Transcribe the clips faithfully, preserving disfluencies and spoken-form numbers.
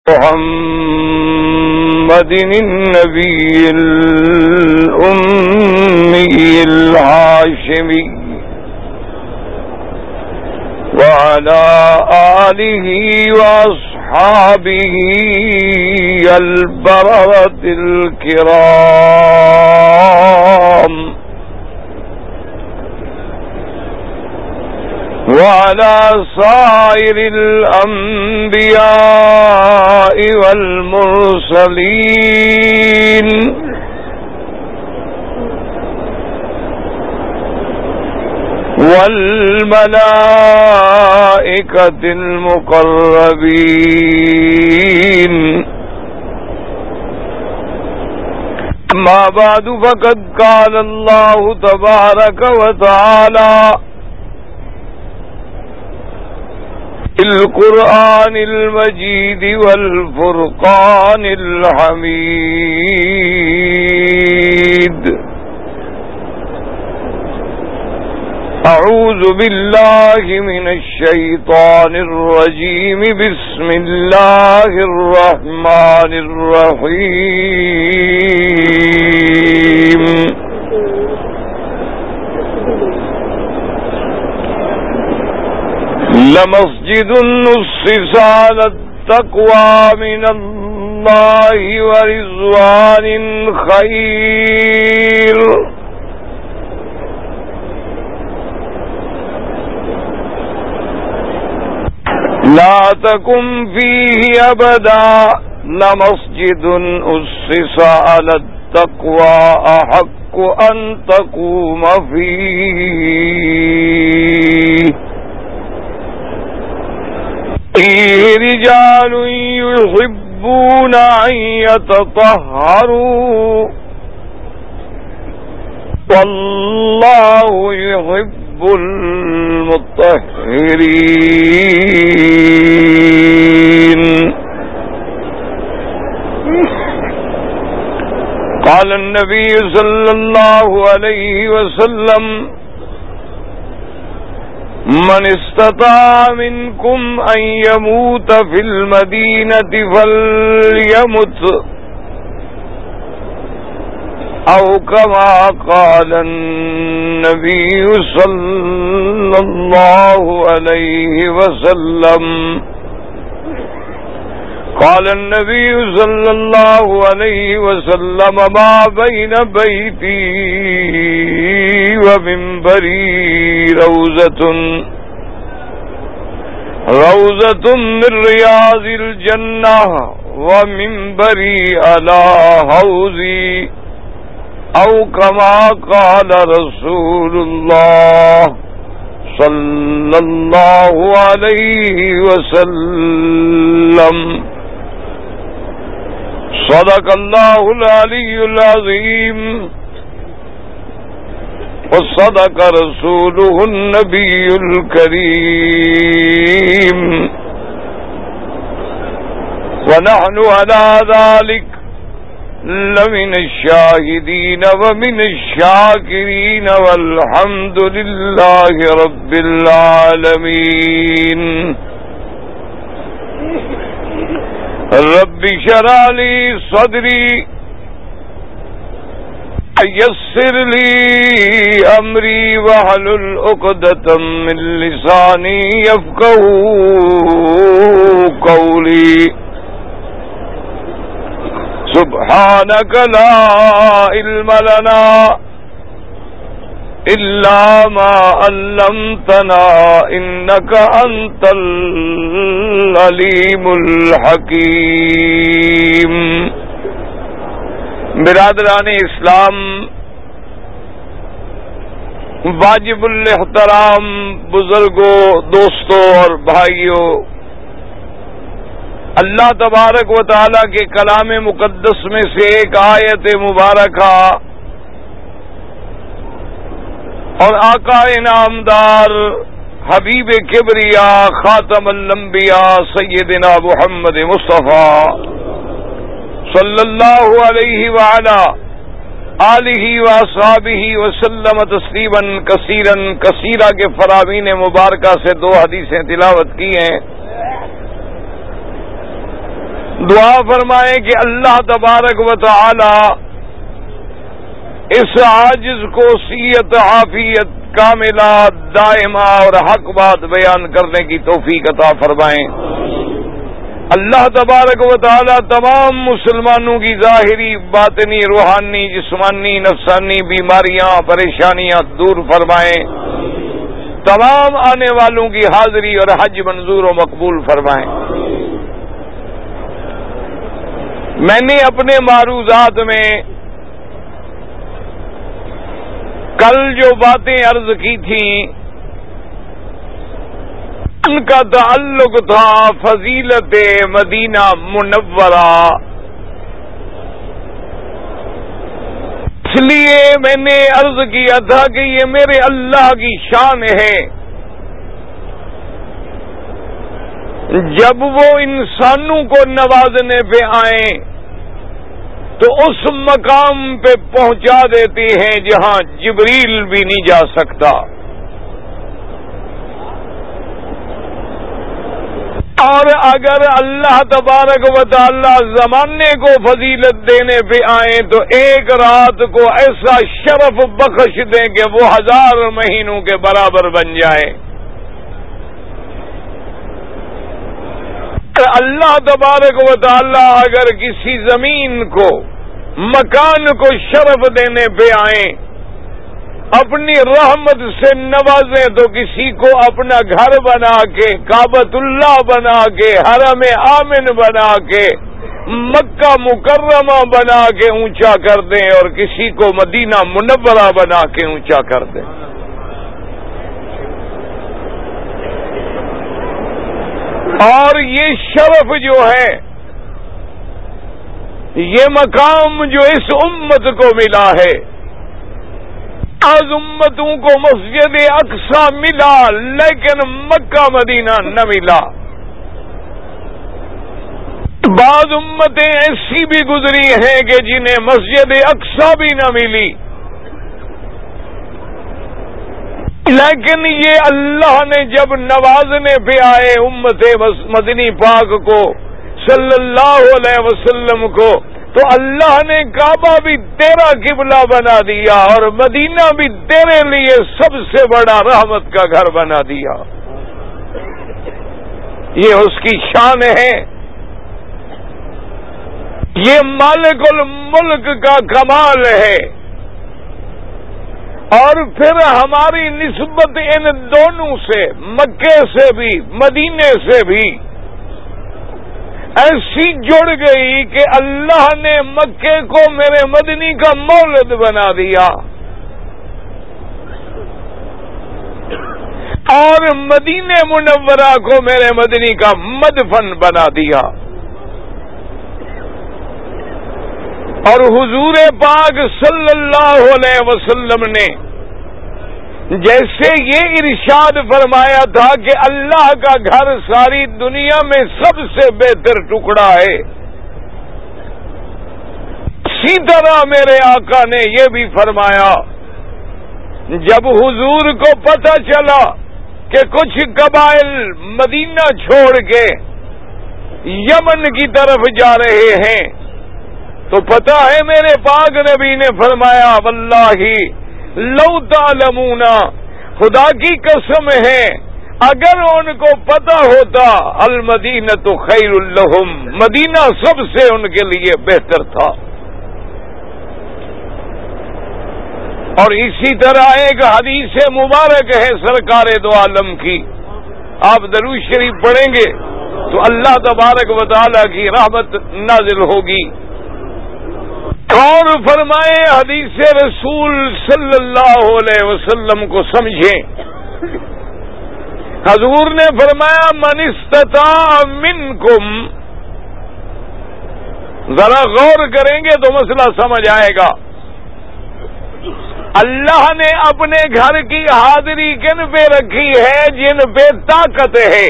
محمد النبي الأمي الهاشمي وعلى آله وأصحابه البررة الكرام وعلى سائر الأنبياء والمرسلين والملائكة المقربين. أما بعد فقد قال الله تبارك وتعالى القرآن المجيد والفرقان الحميد. أعوذ بالله من الشيطان الرجيم. بسم الله الرحمن الرحيم. لمسجد أسس على التقوى من الله ورضوان خير لا تقم فيه أبدا. لمسجد أسس على التقوى أحق أن تقوم فيه فيه رجال يحبون أن يتطهروا والله يحب المطهرين. قال النبي صلى الله عليه وسلم: من استطاع منكم أن يموت في المدينة فليمت أو كما قال النبي صلى الله عليه وسلم. قال النبي صلى الله عليه وسلم: ما بين بيتي ومنبري روضة روضة من رياض الجنة ومنبري على حوضي أو كما قال رسول الله صلى الله عليه وسلم. صدق الله العلي العظيم وصدق رسوله النبي الكريم ونحن على ذلك لمن الشاهدين ومن الشاكرين والحمد لله رب العالمين. رب اشرح لي صدري يسر لي أمري واحلل عقدة من لساني يفقهوا قولي. سبحانك لا علم لنا إلا ما علمتنا إنك أنت العليم الحكيم. برادران اسلام، واجب الاحترام بزرگوں، دوستوں اور بھائیوں، اللہ تبارک و تعالی کے کلام مقدس میں سے ایک آیت مبارکہ اور آقا انعامدار حبیب کبریا خاتم الانبیاء سیدنا محمد مصطفیٰ صلی اللہ علیہ وعلا آلہ واصحابہ وسلم تسلیما کثیرا کثیرا کے فرامین مبارکہ سے دو حدیثیں تلاوت کی ہیں. دعا فرمائیں کہ اللہ تبارک و تعالی اس عاجز کو صحت عافیت کاملہ دائمہ اور حق بات بیان کرنے کی توفیق عطا فرمائیں۔ اللہ تبارک و تعالی تمام مسلمانوں کی ظاہری باطنی روحانی جسمانی نفسانی بیماریاں پریشانیاں دور فرمائیں، تمام آنے والوں کی حاضری اور حج منظور و مقبول فرمائیں۔ میں نے اپنے معروضات میں کل جو باتیں عرض کی تھیں ان کا تعلق تھا فضیلت مدینہ منورہ، اس لیے میں نے عرض کیا تھا کہ یہ میرے اللہ کی شان ہے جب وہ انسانوں کو نوازنے پہ آئیں تو اس مقام پہ پہنچا دیتے ہیں جہاں جبریل بھی نہیں جا سکتا، اور اگر اللہ تبارک و تعالی زمانے کو فضیلت دینے پہ آئیں تو ایک رات کو ایسا شرف بخش دیں کہ وہ ہزار مہینوں کے برابر بن جائے۔ اللہ تبارک و تعالی اگر کسی زمین کو مکان کو شرف دینے پہ آئیں اپنی رحمت سے نوازیں تو کسی کو اپنا گھر بنا کے کعبۃ اللہ بنا کے حرم آمن بنا کے مکہ مکرمہ بنا کے اونچا کر دیں اور کسی کو مدینہ منورہ بنا کے اونچا کر دیں۔ اور یہ شرف جو ہے یہ مقام جو اس امت کو ملا ہے، آج امتوں کو مسجد اقصی ملا لیکن مکہ مدینہ نہ ملا، بعض امتیں ایسی بھی گزری ہیں کہ جنہیں مسجد اقصی بھی نہ ملی، لیکن یہ اللہ نے جب نوازنے پہ آئے امت مدنی پاک کو صلی اللہ علیہ وسلم کو تو اللہ نے کعبہ بھی تیرا قبلہ بنا دیا اور مدینہ بھی تیرے لیے سب سے بڑا رحمت کا گھر بنا دیا۔ یہ اس کی شان ہے، یہ مالک الملک کا کمال ہے۔ اور پھر ہماری نسبت ان دونوں سے مکے سے بھی مدینے سے بھی ایسی جڑ گئی کہ اللہ نے مکے کو میرے مدنی کا مولد بنا دیا اور مدینہ منورہ کو میرے مدنی کا مدفن بنا دیا۔ اور حضور پاک صلی اللہ علیہ وسلم نے جیسے یہ ارشاد فرمایا تھا کہ اللہ کا گھر ساری دنیا میں سب سے بہتر ٹکڑا ہے، اسی طرح میرے آقا نے یہ بھی فرمایا جب حضور کو پتہ چلا کہ کچھ قبائل مدینہ چھوڑ کے یمن کی طرف جا رہے ہیں تو پتہ ہے میرے پاک نبی نے فرمایا واللہ لو تعلمون، خدا کی قسم ہے اگر ان کو پتہ ہوتا المدینہ خیر لہم، مدینہ سب سے ان کے لیے بہتر تھا۔ اور اسی طرح ایک حدیث مبارک ہے سرکار دو عالم کی، آپ درود شریف پڑھیں گے تو اللہ تبارک و تعالی کی رحمت نازل ہوگی۔ اور فرمائے حدیث رسول صلی اللہ علیہ وسلم کو سمجھیں، حضور نے فرمایا من استطاع منکم، ذرا غور کریں گے تو مسئلہ سمجھ آئے گا، اللہ نے اپنے گھر کی حاضری کن پہ رکھی ہے جن پہ طاقت ہے۔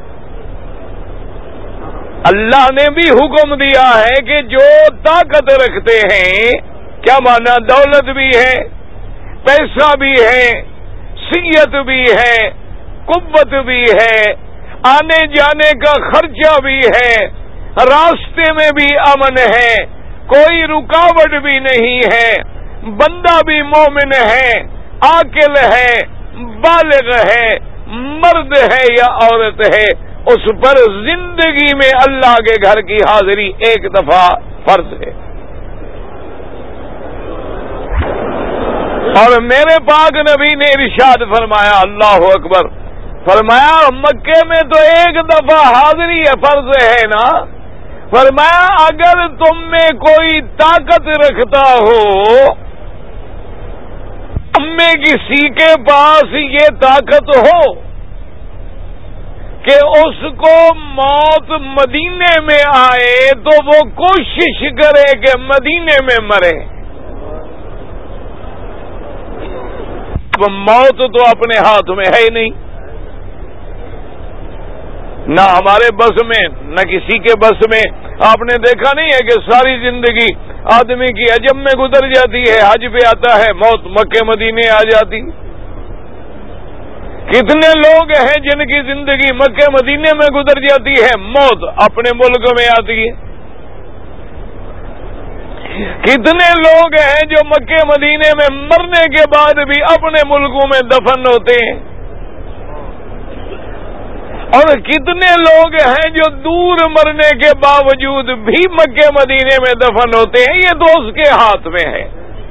اللہ نے بھی حکم دیا ہے کہ جو طاقت رکھتے ہیں، کیا مانا دولت بھی ہے، پیسہ بھی ہے، صحت بھی ہے، قوت بھی ہے، آنے جانے کا خرچہ بھی ہے، راستے میں بھی امن ہے، کوئی رکاوٹ بھی نہیں ہے، بندہ بھی مومن ہے، عاقل ہے، بالغ ہے، مرد ہے یا عورت ہے، اس پر زندگی میں اللہ کے گھر کی حاضری ایک دفعہ فرض ہے۔ اور میرے پاک نبی نے ارشاد فرمایا، اللہ اکبر، فرمایا مکے میں تو ایک دفعہ حاضری فرض ہے نا، فرمایا اگر تم میں کوئی طاقت رکھتا ہو، تم میں کسی کے پاس یہ طاقت ہو کہ اس کو موت مدینے میں آئے تو وہ کوشش کرے کہ مدینے میں مرے۔ موت تو اپنے ہاتھ میں ہے ہی نہیں، نہ ہمارے بس میں نہ کسی کے بس میں۔ آپ نے دیکھا نہیں ہے کہ ساری زندگی آدمی کی عجم میں گزر جاتی ہے، حج پہ آتا ہے موت مکے مدینے آ جاتی۔ کتنے لوگ ہیں جن کی زندگی مکے مدینے میں گزر جاتی ہے، موت اپنے ملک میں آتی ہے۔ کتنے لوگ ہیں جو مکے مدینے میں مرنے کے بعد بھی اپنے ملکوں میں دفن ہوتے ہیں، اور کتنے لوگ ہیں جو دور مرنے کے باوجود بھی مکے مدینے میں دفن ہوتے ہیں۔ یہ تو اس کے ہاتھ میں ہے۔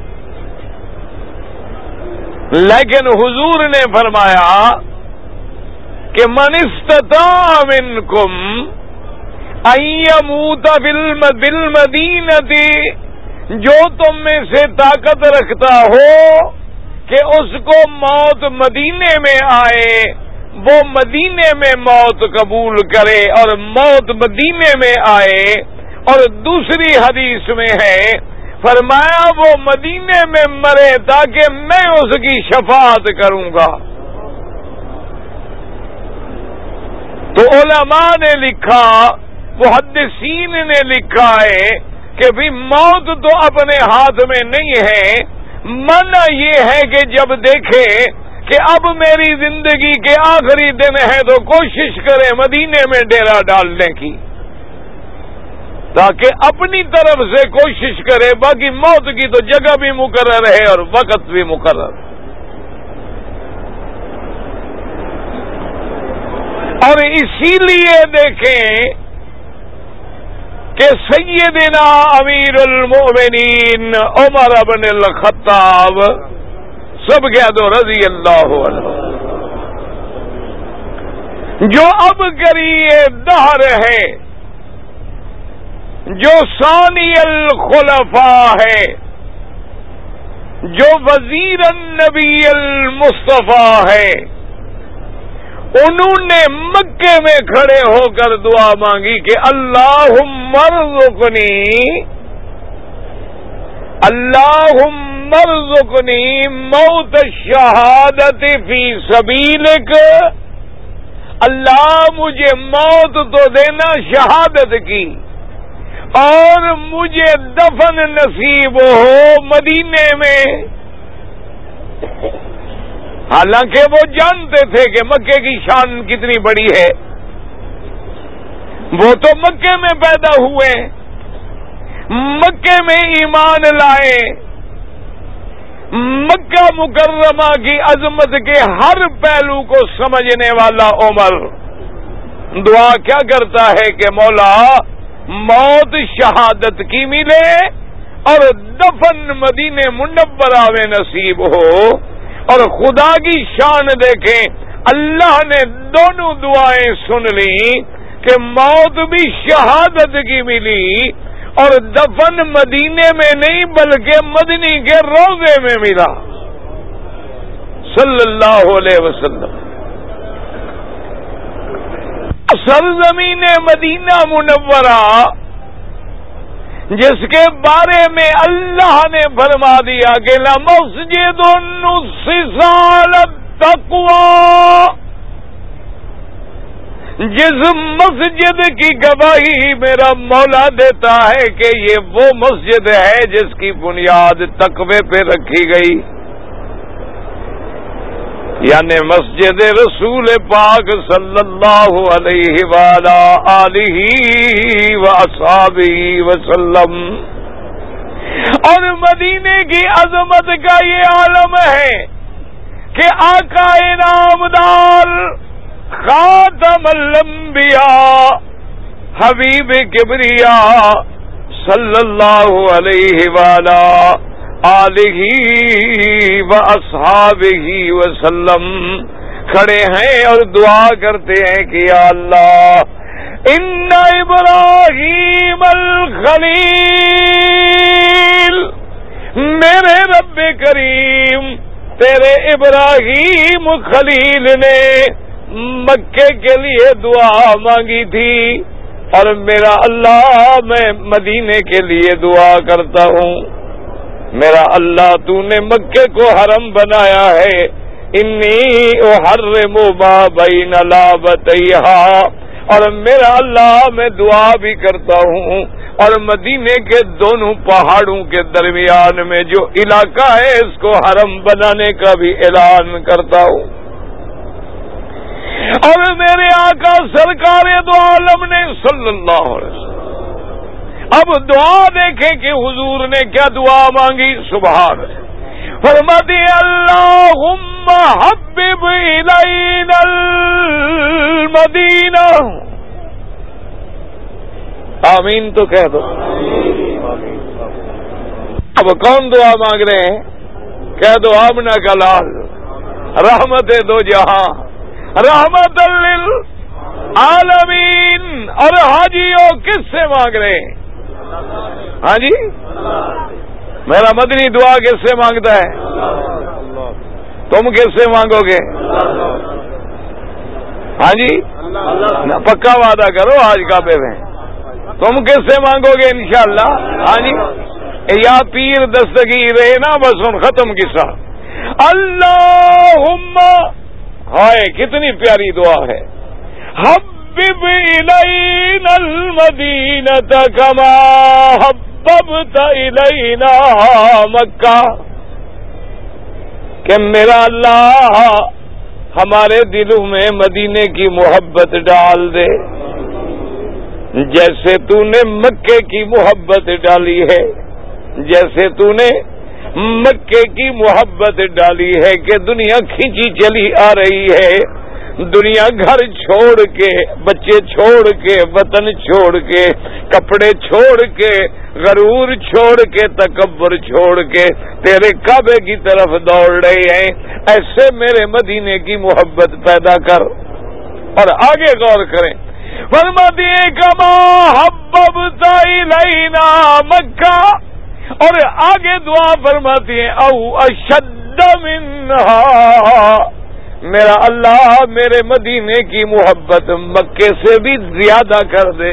لیکن حضور نے فرمایا کہ من استطاع منکم ان یموت بالمدینۃ، جو تم میں سے طاقت رکھتا ہو کہ اس کو موت مدینے میں آئے، وہ مدینے میں موت قبول کرے اور موت مدینے میں آئے۔ اور دوسری حدیث میں ہے، فرمایا وہ مدینے میں مرے تاکہ میں اس کی شفاعت کروں گا۔ تو علماء نے لکھا، محدثین نے لکھا ہے کہ بھی موت تو اپنے ہاتھ میں نہیں ہے، منع یہ ہے کہ جب دیکھے کہ اب میری زندگی کے آخری دن ہے تو کوشش کرے مدینے میں ڈیرا ڈالنے کی، تاکہ اپنی طرف سے کوشش کرے، باقی موت کی تو جگہ بھی مقرر ہے اور وقت بھی مقرر۔ اور اسی لیے دیکھیں کہ سیدنا امیر المؤمنین عمر بن الخطاب، سب کہہ دو رضی اللہ عنہ، جو اب کری دہر ہے، جو ثانی الخلفاء ہے، جو وزیر النبی المصطفیٰ ہے، انہوں نے مکے میں کھڑے ہو کر دعا مانگی کہ اللہم ارزقنی اللہم ارزقنی موت الشہادت فی سبیلک، اللہ مجھے موت تو دینا شہادت کی، اور مجھے دفن نصیب ہو مدینے میں۔ حالانکہ وہ جانتے تھے کہ مکے کی شان کتنی بڑی ہے، وہ تو مکے میں پیدا ہوئے، مکے میں ایمان لائے، مکہ مکرمہ کی عظمت کے ہر پہلو کو سمجھنے والا عمر دعا کیا کرتا ہے کہ مولا موت شہادت کی ملے اور دفن مدینے منورہ میں نصیب ہو۔ اور خدا کی شان دیکھیں، اللہ نے دونوں دعائیں سن لی کہ موت بھی شہادت کی ملی اور دفن مدینے میں نہیں بلکہ مدنی کے روضے میں ملا صلی اللہ علیہ وسلم۔ سرزمین مدینہ منورہ جس کے بارے میں اللہ نے فرما دیا کہ لمسجد اسس علی التقوی، جس مسجد کی گواہی میرا مولا دیتا ہے کہ یہ وہ مسجد ہے جس کی بنیاد تقوی پہ رکھی گئی۔ یعنی مسجد رسول پاک صلی اللہ علیہ وآلہ آلہ واصحابہ وسلم. اور مدینے کی عظمت کا یہ عالم ہے کہ آقا نامدار خاتم الانبیاء حبیب کبریا صلی اللہ علیہ وآلہ آلہ و اصحابہ وسلم کھڑے ہیں اور دعا کرتے ہیں کہ یا اللہ ان ابراہیم الخلیل، میرے رب کریم تیرے ابراہیم خلیل نے مکے کے لیے دعا مانگی تھی، اور میرا اللہ میں مدینے کے لیے دعا کرتا ہوں. میرا اللہ تو نے مکے کو حرم بنایا ہے، انی احرم ما بین لابتیہا، اور میرا اللہ میں دعا بھی کرتا ہوں اور مدینے کے دونوں پہاڑوں کے درمیان میں جو علاقہ ہے اس کو حرم بنانے کا بھی اعلان کرتا ہوں. اور میرے آقا سرکار دو عالم نے صلی اللہ علیہ وسلم اب دعا دیکھیں کہ حضور نے کیا دعا مانگی. سبحان اللہ، فرماتے اللہم حبب الینا المدینہ. آمین تو کہہ دو. اب کون دعا مانگ رہے ہیں؟ کہہ دو آمنہ کا لال، رحمت دو جہاں، رحمت للعالمین. اور حاجیوں کس سے مانگ رہے ہیں؟ ہاں جی، میرا مدنی دعا کس سے مانگتا ہے؟ تم کس سے مانگو گے؟ ہاں جی، پکا وعدہ کرو آج کا پہ میں. تم کس سے مانگو گے انشاءاللہ؟ ہاں جی، یا پیر دستگیر ہے نا، بس ان ختم قصہ. اللہم، ہائے کتنی پیاری دعا ہے. حبب الینا المدینۃ کما حببت الینا مکہ. کہ میرا اللہ ہمارے دلوں میں مدینے کی محبت ڈال دے جیسے تو نے مکے کی محبت ڈالی ہے، جیسے تو نے مکے کی محبت ڈالی ہے کہ دنیا کھینچی چلی آ رہی ہے. دنیا گھر چھوڑ کے، بچے چھوڑ کے، وطن چھوڑ کے، کپڑے چھوڑ کے، غرور چھوڑ کے، تکبر چھوڑ کے تیرے کعبے کی طرف دوڑ رہے ہیں. ایسے میرے مدینے کی محبت پیدا کر. اور آگے غور کریں، فرماتی ہے کما حببت الینا مکہ، اور آگے دعا فرماتی ہے او اشد منہا. میرا اللہ میرے مدینے کی محبت مکے سے بھی زیادہ کر دے.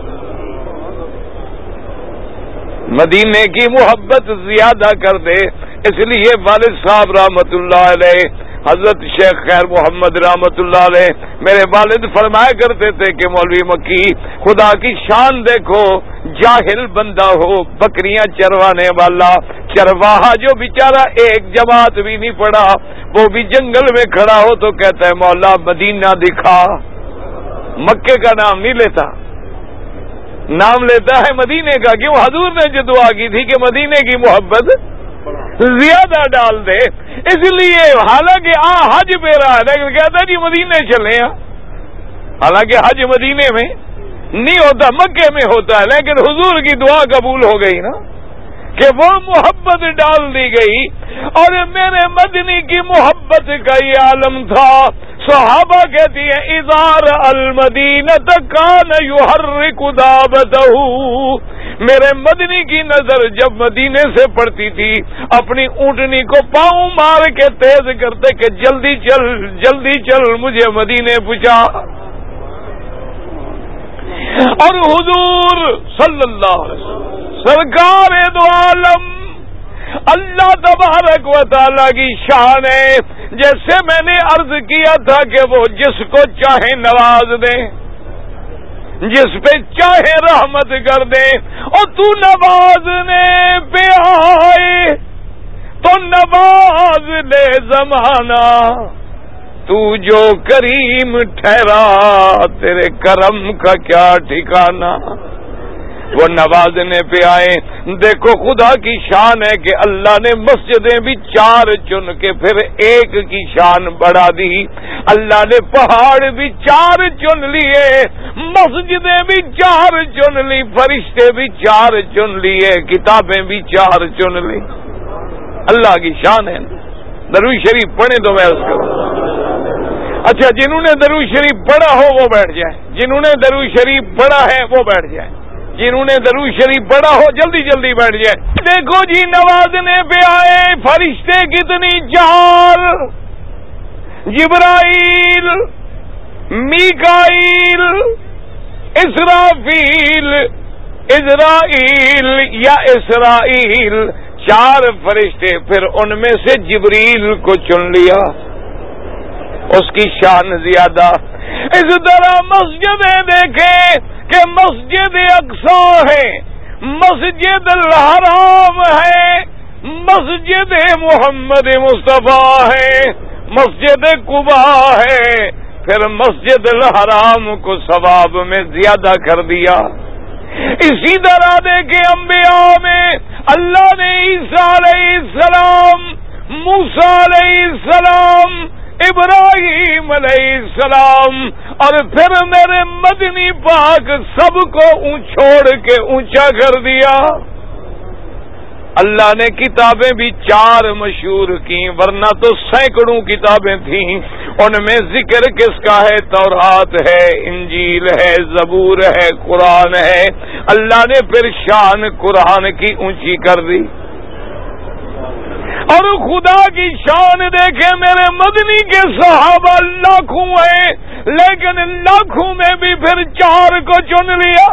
مدینے کی محبت زیادہ کر دے. اس لیے والد صاحب رحمت اللہ علیہ، حضرت شیخ خیر محمد رحمت اللہ علیہ، میرے والد فرمایا کرتے تھے کہ مولوی مکی خدا کی شان دیکھو، جاہل بندہ ہو، بکریاں چروانے والا چرواہا جو بیچارہ ایک جماعت بھی نہیں پڑا، وہ بھی جنگل میں کھڑا ہو تو کہتا ہے مولا مدینہ دکھا. مکے کا نام نہیں لیتا، نام لیتا ہے مدینے کا. کیوں؟ حضور نے جو دعا کی تھی کہ مدینے کی محبت زیادہ ڈال دے. اس لیے حالانکہ آ حج پہ رہا ہے لیکن کہتا ہے جی مدینے چلے ہیں. حالانکہ حج مدینے میں نہیں ہوتا، مکے میں ہوتا ہے، لیکن حضور کی دعا قبول ہو گئی نا کہ وہ محبت ڈال دی گئی. اور میرے مدنی کی محبت کا یہ عالم تھا. صحابہ کہتی ہیں ازار المدینۃ کان یحرک دابتہ. میرے مدنی کی نظر جب مدینے سے پڑتی تھی اپنی اونٹنی کو پاؤں مار کے تیز کرتے کہ جلدی چل جلدی چل مجھے مدینے پہنچا. اور حضور صلی اللہ علیہ وسلم سرکار دو عالم اللہ تبارک و تعالی کی شان ہے. جیسے میں نے عرض کیا تھا کہ وہ جس کو چاہے نواز دیں، جس پہ چاہے رحمت کر دیں. اور تو نوازنے پہ آئے تو نواز لے زمانہ، تو جو کریم ٹھہرا تیرے کرم کا کیا ٹھکانہ. وہ نوازنے پہ آئے. دیکھو خدا کی شان ہے کہ اللہ نے مسجدیں بھی چار چن کے پھر ایک کی شان بڑھا دی. اللہ نے پہاڑ بھی چار چن لیے, مسجدیں بھی چار چن لی, فرشتے بھی چار چن لیے, کتابیں بھی چار چن لی. اللہ کی شان ہے. درود شریف پڑھیں تو میں اس کو. اچھا, جنہوں نے درود شریف پڑھا ہو وہ بیٹھ جائیں. جنہوں نے درود شریف پڑھا ہے وہ بیٹھ جائیں. جنہوں نے درود شریف پڑھا ہو جلدی جلدی بیٹھ جائیں. دیکھو جی نوازنے پہ آئے فرشتے کتنی چار, جبرائیل, میکائیل, اسرافیل, اسرائیل یا اسرائیل, چار فرشتے. پھر ان میں سے جبریل کو چن لیا, اس کی شان زیادہ. اس طرح مسجدیں دیکھیں کہ مسجد اقصی ہے, مسجد الحرام ہے, مسجد محمد مصطفیٰ ہے, مسجد قباء ہے. پھر مسجد الحرام کو ثواب میں زیادہ کر دیا. اسی طرح دیکھیں انبیاء میں اللہ نے عیسیٰ علیہ السلام, موسیٰ علیہ السلام, ابراہیم علیہ السلام اور پھر میرے مدنی پاک سب کو چھوڑ کے اونچا کر دیا. اللہ نے کتابیں بھی چار مشہور کی, ورنہ تو سینکڑوں کتابیں تھیں. ان میں ذکر کس کا ہے؟ تورات ہے, انجیل ہے, زبور ہے, قرآن ہے. اللہ نے پھر شان قرآن کی اونچی کر دی. اور خدا کی شان دیکھیں, میرے مدنی کے صحابہ لاکھوں ہیں, لیکن لاکھوں میں بھی پھر چار کو چن لیا.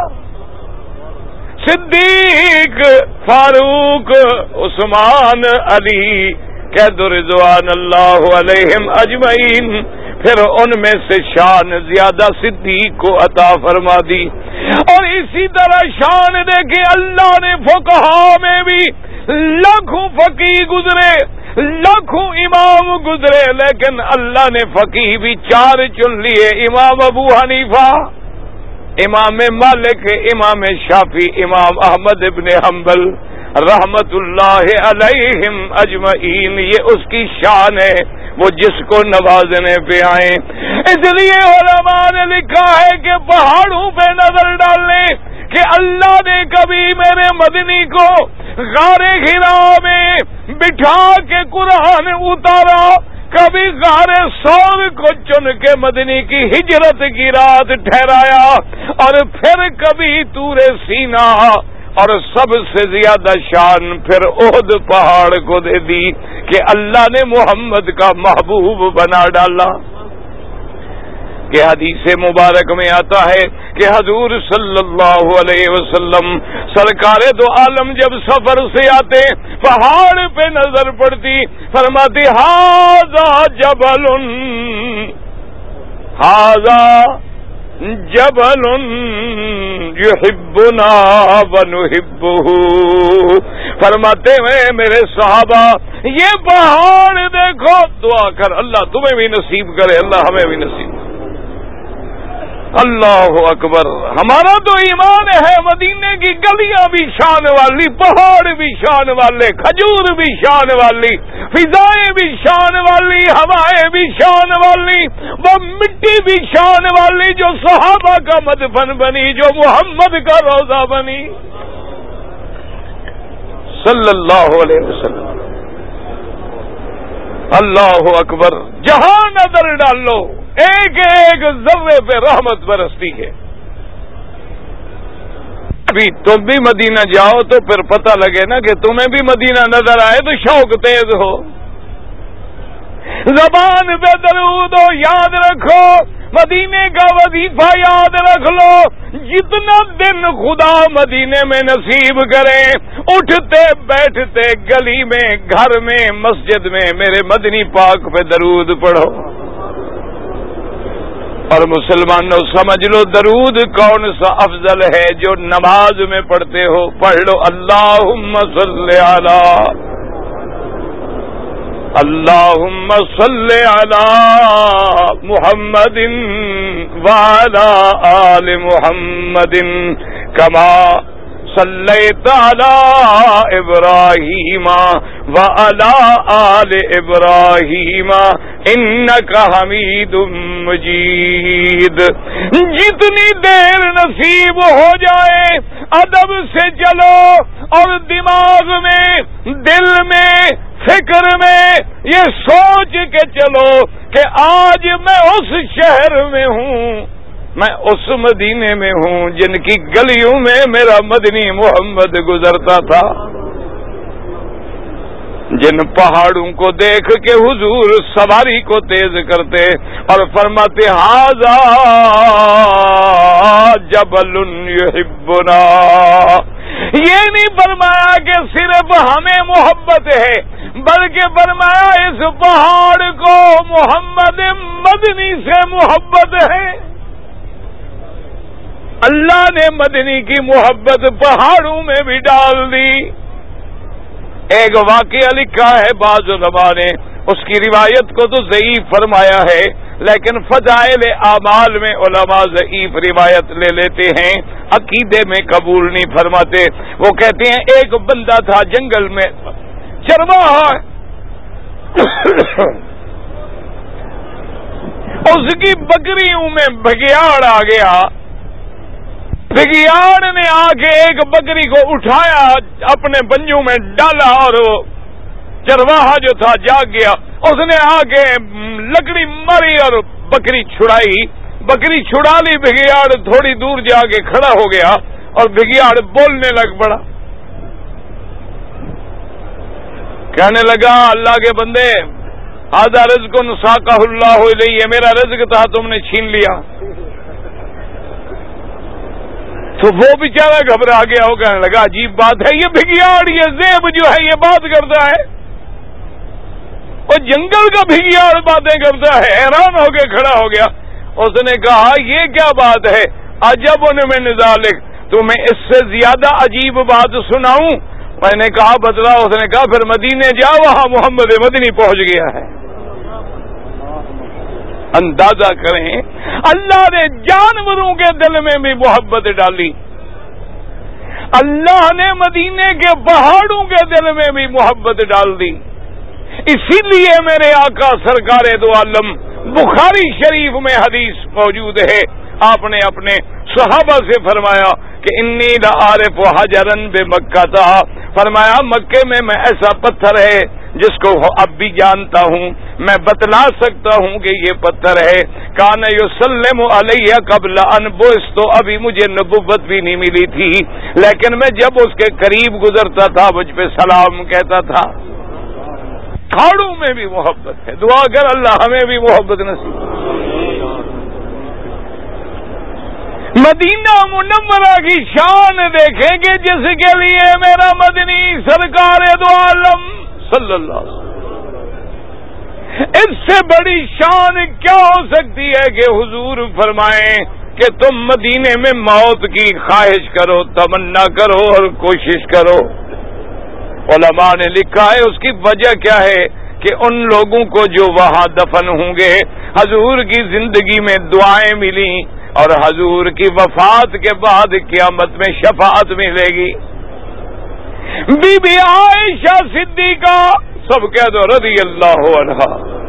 صدیق, فاروق, عثمان, علی کہہ رضوان اللہ علیہم اجمعین. پھر ان میں سے شان زیادہ صدیق کو عطا فرما دی. اور اسی طرح شان دیکھیں اللہ نے فقہا میں بھی لاکھوں فقیہ گزرے, لاکھوں امام گزرے, لیکن اللہ نے فقیہ بھی چار چن لیے. امام ابو حنیفہ, امام مالک, امام شافعی, امام احمد ابن حنبل رحمت اللہ علیہم اجمعین. یہ اس کی شان ہے, وہ جس کو نوازنے پہ آئے. اس لیے علماء نے لکھا ہے کہ پہاڑوں پہ نظر ڈالنے کہ اللہ نے کبھی میرے مدنی کو غار حرا میں بٹھا کے قرآن اتارا, کبھی غار ثور کو چن کے مدنی کی ہجرت کی رات ٹھہرایا, اور پھر کبھی طور سینا, اور سب سے زیادہ شان پھر احد پہاڑ کو دے دی کہ اللہ نے محمد کا محبوب بنا ڈالا. کہ حدیث مبارک میں آتا ہے کہ حضور صلی اللہ علیہ وسلم سرکار دو عالم جب سفر سے آتے پہاڑ پہ نظر پڑتی, فرماتی ھذا جبل, ھذا جبل یحبنا ونحبہ. فرماتے ہیں میرے صحابہ یہ پہاڑ دیکھو, دعا کر اللہ تمہیں بھی نصیب کرے, اللہ ہمیں بھی نصیب. اللہ اکبر. ہمارا تو ایمان ہے مدینے کی گلیاں بھی شان والی, پہاڑ بھی شان والے, کھجور بھی شان والی, فضائیں بھی شان والی, ہوائیں بھی شان والی, وہ مٹی بھی شان والی جو صحابہ کا مدفن بنی, جو محمد کا روضہ بنی صلی اللہ علیہ وسلم. اللہ اکبر. جہاں نظر ڈالو ایک ایک ذرے پہ رحمت برستی ہے. ابھی تم بھی مدینہ جاؤ تو پھر پتہ لگے نا کہ تمہیں بھی مدینہ نظر آئے تو شوق تیز ہو. زبان پہ درود ہو, یاد رکھو مدینے کا وظیفہ یاد رکھ لو. جتنا دن خدا مدینے میں نصیب کرے, اٹھتے بیٹھتے گلی میں, گھر میں, مسجد میں میرے مدنی پاک پہ درود پڑھو. اور مسلمانوں سمجھ لو درود کون سا افضل ہے جو نماز میں پڑھتے ہو. پڑھ لو اللہم صلی علی اللہم صل علی محمد وعلی آل محمد کما صلیت علی ابراہیم وعلی آل ابراہیم انک حمید مجید. جتنی دیر نصیب ہو جائے ادب سے چلو اور دماغ میں دل میں فکر میں یہ سوچ کے چلو کہ آج میں اس شہر میں ہوں، میں اس مدینے میں ہوں جن کی گلیوں میں میرا مدنی محمد گزرتا تھا، جن پہاڑوں کو دیکھ کے حضور سواری کو تیز کرتے اور فرماتے ھذا جبل یحبنا. یہ نہیں فرمایا کہ صرف ہمیں محبت ہے، بلکہ فرمایا اس پہاڑ کو محمد مدنی سے محبت ہے. اللہ نے مدنی کی محبت پہاڑوں میں بھی ڈال دی. ایک واقعہ لکھا ہے بعض علماء نے، اس کی روایت کو تو ضعیف فرمایا ہے، لیکن فضائل اعمال میں علماء ضعیف روایت لے لیتے ہیں، عقیدے میں قبول نہیں فرماتے. وہ کہتے ہیں ایک بندہ تھا جنگل میں چرواہا، اس کی بکریوں میں بگیاڑ آ گیا. بگیاڑ نے آ کے ایک بکری کو اٹھایا، اپنے پنجوں میں ڈالا اور چرواہا جو تھا جاگ گیا. اس نے آ کے لکڑی ماری اور بکری چھڑائی. بکری چھڑا لی، بگیاڑ تھوڑی دور جا کے کھڑا ہو گیا اور بگیاڑ بولنے لگ پڑا. کہنے لگا اللہ کے بندے ھذا رزق ساقہ اللہ الیہ، میرا رزق تھا تم نے چھین لیا. تو وہ بیچارہ گھبرا گیا، وہ کہنے لگا عجیب بات ہے، یہ بھگیاڑ یہ زیب جو ہے یہ بات کرتا ہے، اور جنگل کا بھگیاڑ باتیں کرتا ہے. حیران ہو کے کھڑا ہو گیا. اس نے کہا یہ کیا بات ہے، عجب من ذالک، تمہیں اس سے زیادہ عجیب بات سناؤں؟ میں نے کہا بتلا. اس نے کہا پھر مدینے جا، وہاں محمد مدنی پہنچ گیا ہے. اندازہ کریں اللہ نے جانوروں کے دل میں بھی محبت ڈالی، اللہ نے مدینے کے پہاڑوں کے دل میں بھی محبت ڈال دی. اسی لیے میرے آقا سرکار دو عالم، بخاری شریف میں حدیث موجود ہے، آپ نے اپنے صحابہ سے فرمایا کہ انی لعارف حجرا بمکہ تھا، فرمایا مکے میں میں ایسا پتھر ہے جس کو اب بھی جانتا ہوں، میں بتلا سکتا ہوں کہ یہ پتھر ہے. کان یسلم علیہ قبل ان بعثت، تو ابھی مجھے نبوت بھی نہیں ملی تھی، لیکن میں جب اس کے قریب گزرتا تھا مجھ پہ سلام کہتا تھا. پہاڑوں میں بھی محبت ہے. دعا کر اللہ ہمیں بھی محبت نصیب. مدینہ منورہ کی شان دیکھیں گے جس کے لیے میرا مدنی سرکار دو عالم صلی اللہ علیہ وسلم، اس سے بڑی شان کیا ہو سکتی ہے کہ حضور فرمائیں کہ تم مدینے میں موت کی خواہش کرو، تمنا کرو اور کوشش کرو. علماء نے لکھا ہے اس کی وجہ کیا ہے کہ ان لوگوں کو جو وہاں دفن ہوں گے حضور کی زندگی میں دعائیں ملی اور حضور کی وفات کے بعد قیامت میں شفاعت ملے گی. بی بی عائشہ صدیقہ، سب کہہ دو رضی اللہ عنہا،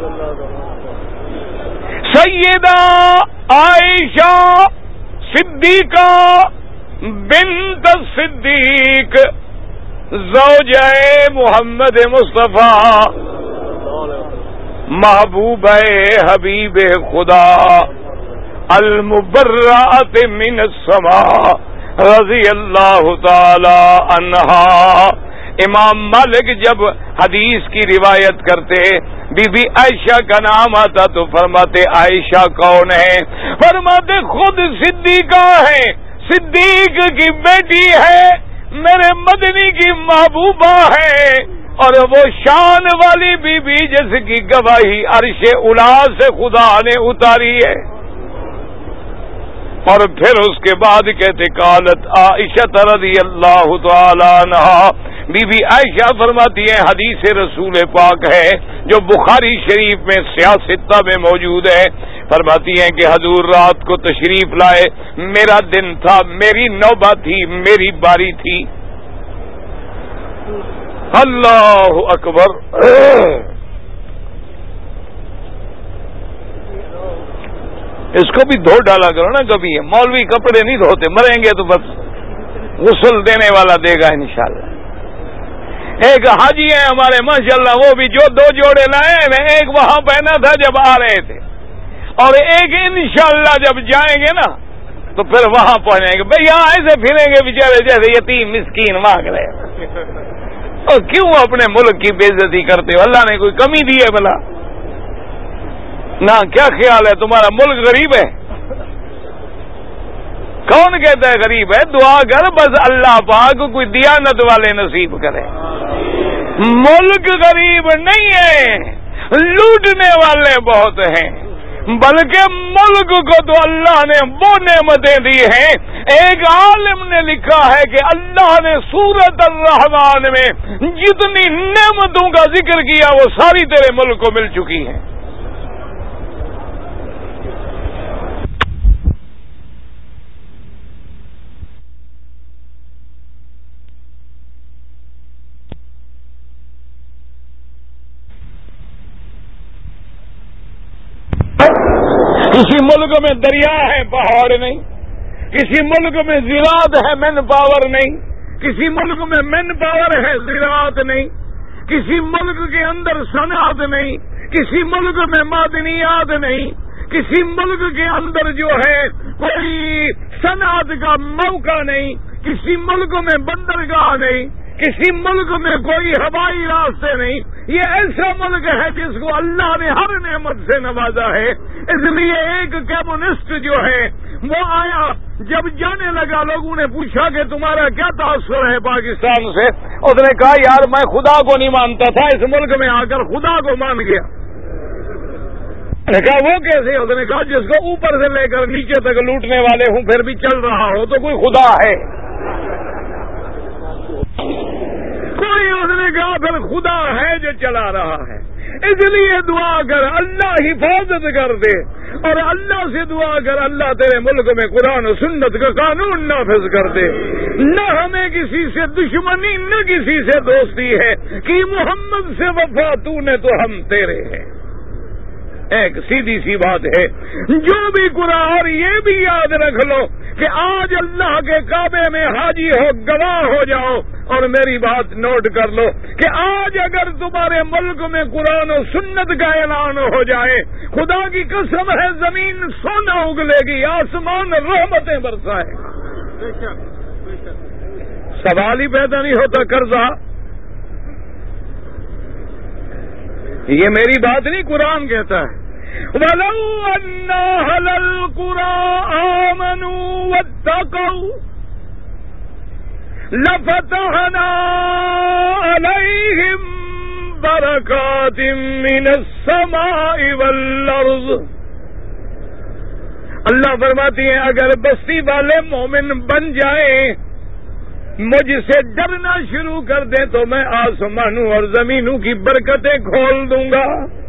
سیدہ عائشہ صدیقہ بنت صدیق زوجہ محمد مصطفیٰ محبوب حبیب خدا المبرأت من السماء رضی اللہ تعالی عنہا. امام مالک جب حدیث کی روایت کرتے بی بی عائشہ کا نام آتا تو فرماتے عائشہ کون ہے؟ فرماتے خود صدیقہ ہے، صدیق کی بیٹی ہے، میرے مدنی کی محبوبہ ہے، اور وہ شان والی بی بی جس کی گواہی عرش اولا سے خدا نے اتاری ہے. اور پھر اس کے بعد کہتے قالت عائشہ رضی اللہ تعالی عنہا، بی بی عائشہ فرماتی ہیں حدیث رسول پاک ہے جو بخاری شریف میں سیاستہ میں موجود ہے، فرماتی ہیں کہ حضور رات کو تشریف لائے، میرا دن تھا، میری نوبت تھی، میری باری تھی۔ اللہ اکبر۔ اس کو بھی دھو ڈالا کرو نا کبھی، مولوی کپڑے نہیں دھوتے، مریں گے تو بس غسل دینے والا دے گا انشاءاللہ۔ ایک حاجی ہیں ہمارے ماشاءاللہ، وہ بھی جو دو جوڑے لائے ہیں، ایک وہاں پہنا تھا جب آ رہے تھے، اور ایک انشاءاللہ جب جائیں گے نا تو پھر وہاں پہنچیں گے۔ بھئی یہاں ایسے پھریں گے بیچارے جیسے یتیم مسکین مانگ رہے، اور کیوں اپنے ملک کی بے عزتی کرتے ہو؟ اللہ نے کوئی کمی دی ہے بھلا؟ نہ کیا خیال ہے تمہارا ملک غریب ہے؟ کون کہتا ہے غریب ہے؟ دعا کر بس اللہ پاک کوئی دیانت والے نصیب کرے۔ ملک غریب نہیں ہے، لوٹنے والے بہت ہیں، بلکہ ملک کو تو اللہ نے وہ نعمتیں دی ہیں۔ ایک عالم نے لکھا ہے کہ اللہ نے سورۃ الرحمن میں جتنی نعمتوں کا ذکر کیا وہ ساری تیرے ملک کو مل چکی ہیں۔ کسی ملک میں دریا ہے، پہاڑ نہیں، کسی ملک میں زراعت ہے، مین پاور نہیں، کسی ملک میں مین پاور ہے، زراعت نہیں، کسی ملک کے اندر صنعت نہیں، کسی ملک میں معدنیات نہیں، کسی ملک کے اندر جو ہے کوئی صنعت کا موقع نہیں، کسی ملک میں بندرگاہ نہیں، کسی ملک میں کوئی ہوائی راستے نہیں۔ یہ ایسا ملک ہے جس کو اللہ نے ہر نعمت سے نوازا ہے۔ اس لیے ایک کمیونسٹ جو ہے وہ آیا، جب جانے لگا لوگوں نے پوچھا کہ تمہارا کیا تاثر ہے پاکستان سے، اس نے کہا یار میں خدا کو نہیں مانتا تھا، اس ملک میں آ کر خدا کو مان گیا۔ نے کہا وہ کیسے؟ اس نے کہا جس کو اوپر سے لے کر نیچے تک لوٹنے والے ہوں پھر بھی چل رہا ہو تو کوئی خدا ہے؟ کوئی، اس نے کہا پھر خدا ہے جو چلا رہا ہے۔ اس لیے دعا کر اللہ حفاظت کر دے، اور اللہ سے دعا کر اللہ تیرے ملک میں قرآن و سنت کا قانون نافذ کر دے۔ نہ ہمیں کسی سے دشمنی نہ کسی سے دوستی ہے، کہ محمد سے وفا تو نے تو ہم تیرے ہیں۔ ایک سیدھی سی بات ہے، جو بھی قرآن، اور یہ بھی یاد رکھ لو کہ آج اللہ کے کعبے میں حاجی ہو گواہ ہو جاؤ، اور میری بات نوٹ کر لو کہ آج اگر تمہارے ملک میں قرآن و سنت کا اعلان ہو جائے، خدا کی قسم ہے زمین سونا اگلے گی، آسمان رحمتیں برسائے گا۔ سوال ہی پیدا نہیں ہوتا قرضہ۔ یہ میری بات نہیں، قرآن کہتا ہے وَلَوْ أَنَّ أَهْلَ الْقُرَىٰ آمَنُوا وَاتَّقَوْا لَفَتَحْنَا عَلَيْهِمْ بَرَكَاتٍ مِّنَ السَّمَاءِ وَالْأَرْضِ۔ اللہ فرماتی ہیں اگر بستی والے مومن بن جائیں، مجھ سے ڈرنا شروع کر دیں تو میں آسمانوں اور زمینوں کی برکتیں کھول دوں گا۔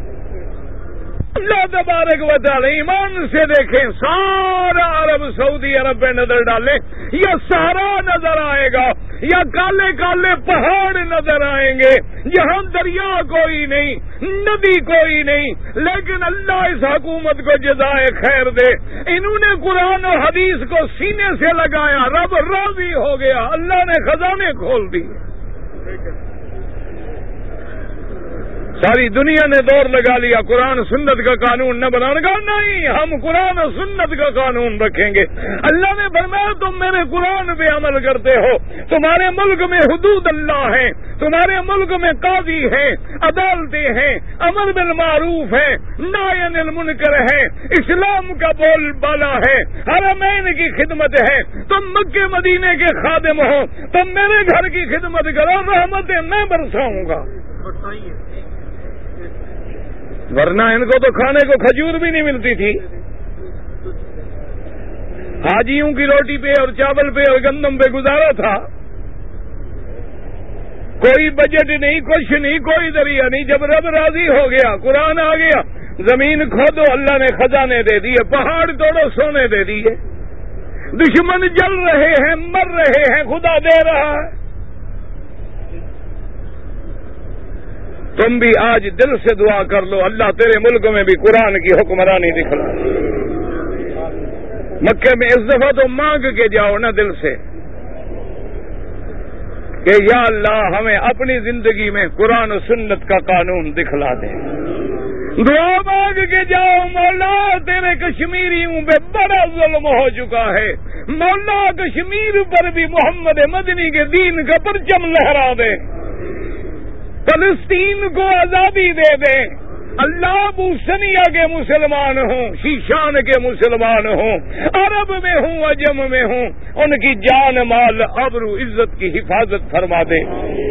اللہ تبارک و تعالی ایمان سے دیکھیں، سارا عرب سعودی عرب پہ نظر ڈالیں، یا سہارا نظر آئے گا، یا کالے کالے پہاڑ نظر آئیں گے، جہاں دریا کوئی نہیں، ندی کوئی نہیں، لیکن اللہ اس حکومت کو جزائے خیر دے، انہوں نے قرآن و حدیث کو سینے سے لگایا، رب راضی ہو گیا، اللہ نے خزانے کھول دی۔ ساری دنیا نے دور لگا لیا قرآن سنت کا قانون نہ بنانے کا، نہیں، ہم قرآن و سنت کا قانون رکھیں گے۔ اللہ نے فرمایا تم میرے قرآن پہ عمل کرتے ہو، تمہارے ملک میں حدود اللہ ہیں، تمہارے ملک میں قاضی ہیں، عدالتیں ہیں، امر بالمعروف ہے، نہی عن المنکر ہے، اسلام کا بول بالا ہے، حرمین کی خدمت ہے، تم مکے مدینے کے خادم ہو، تم میرے گھر کی خدمت کرو، رحمتیں میں برساؤں گا۔ ورنہ ان کو تو کھانے کو کھجور بھی نہیں ملتی تھی، حاجیوں کی روٹی پہ اور چاول پہ اور گندم پہ گزارا تھا۔ کوئی بجٹ نہیں، کچھ نہیں، کوئی ذریعہ نہیں. جب رب راضی ہو گیا، قرآن آ گیا، زمین کھودو، اللہ نے خزانے دے دیے، پہاڑ توڑو، سونے دے دیے. دشمن جل رہے ہیں، مر رہے ہیں، خدا دے رہا ہے. تم بھی آج دل سے دعا کر لو، اللہ تیرے ملک میں بھی قرآن کی حکمرانی دکھلا. مکے میں اس دفعہ تو مانگ کے جاؤ نا دل سے کہ یا اللہ ہمیں اپنی زندگی میں قرآن و سنت کا قانون دکھلا دے. دعا مانگ کے جاؤ، مولا تیرے کشمیریوں پہ بڑا ظلم ہو چکا ہے، مولا کشمیر پر بھی محمد مدنی کے دین کا پرچم لہرا دے، فلسطین کو آزادی دے دے. اللہ بوسنیا کے مسلمان ہوں، شیشان کے مسلمان ہوں، عرب میں ہوں، عجم میں ہوں، ان کی جان مال آبرو عزت کی حفاظت فرما دے.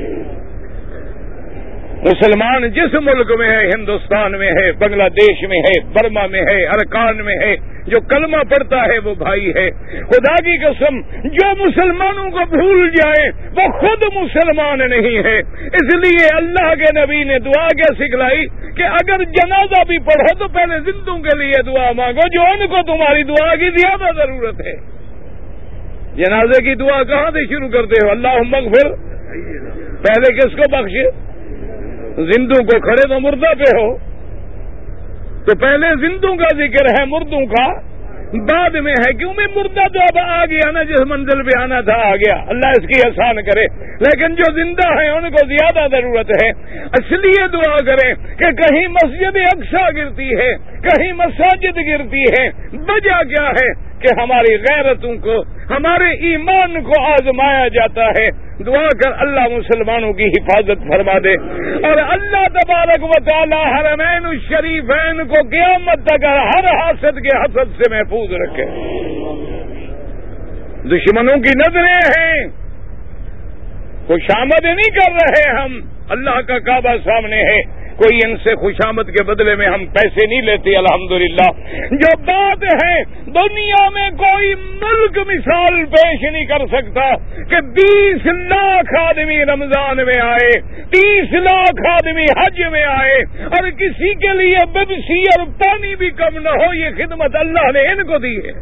مسلمان جس ملک میں ہے، ہندوستان میں ہے، بنگلہ دیش میں ہے، برما میں ہے، ارکان میں ہے، جو کلمہ پڑھتا ہے وہ بھائی ہے. خدا کی قسم جو مسلمانوں کو بھول جائے وہ خود مسلمان نہیں ہے. اس لیے اللہ کے نبی نے دعا کیا سکھلائی کہ اگر جنازہ بھی پڑھو تو پہلے زندوں کے لیے دعا مانگو جو ان کو تمہاری دعا کی زیادہ ضرورت ہے. جنازے کی دعا کہاں سے شروع کرتے ہو؟ اللہم اغفر. پہلے کس کو بخشے؟ زندوں کو. کھڑے تو مردہ پہ ہو تو پہلے زندوں کا ذکر ہے، مردوں کا بعد میں ہے. کیوں میں مردہ تو اب آ گیا نا، جس منزل پہ آنا تھا آ گیا، اللہ اس کی احسان کرے. لیکن جو زندہ ہیں ان کو زیادہ ضرورت ہے. اس لیے دعا کریں کہ کہیں مسجد اقصی گرتی ہے، کہیں مساجد گرتی ہے. وجہ کیا ہے کہ ہماری غیرتوں کو، ہمارے ایمان کو آزمایا جاتا ہے. دعا کر اللہ مسلمانوں کی حفاظت فرما دے، اور اللہ تبارک و تعالی حرمین الشریفین کو قیامت تک ہر حاسد کے حسد سے محفوظ رکھے. دشمنوں کی نظریں ہیں، خوشامد نہیں کر رہے ہم، اللہ کا کعبہ سامنے ہے، کوئی ان سے خوشامد کے بدلے میں ہم پیسے نہیں لیتے الحمدللہ. جو بات ہے دنیا میں کوئی ملک مثال پیش نہیں کر سکتا کہ بیس لاکھ آدمی رمضان میں آئے، تیس لاکھ آدمی حج میں آئے، اور کسی کے لیے ببسی اور پانی بھی کم نہ ہو. یہ خدمت اللہ نے ان کو دی ہے.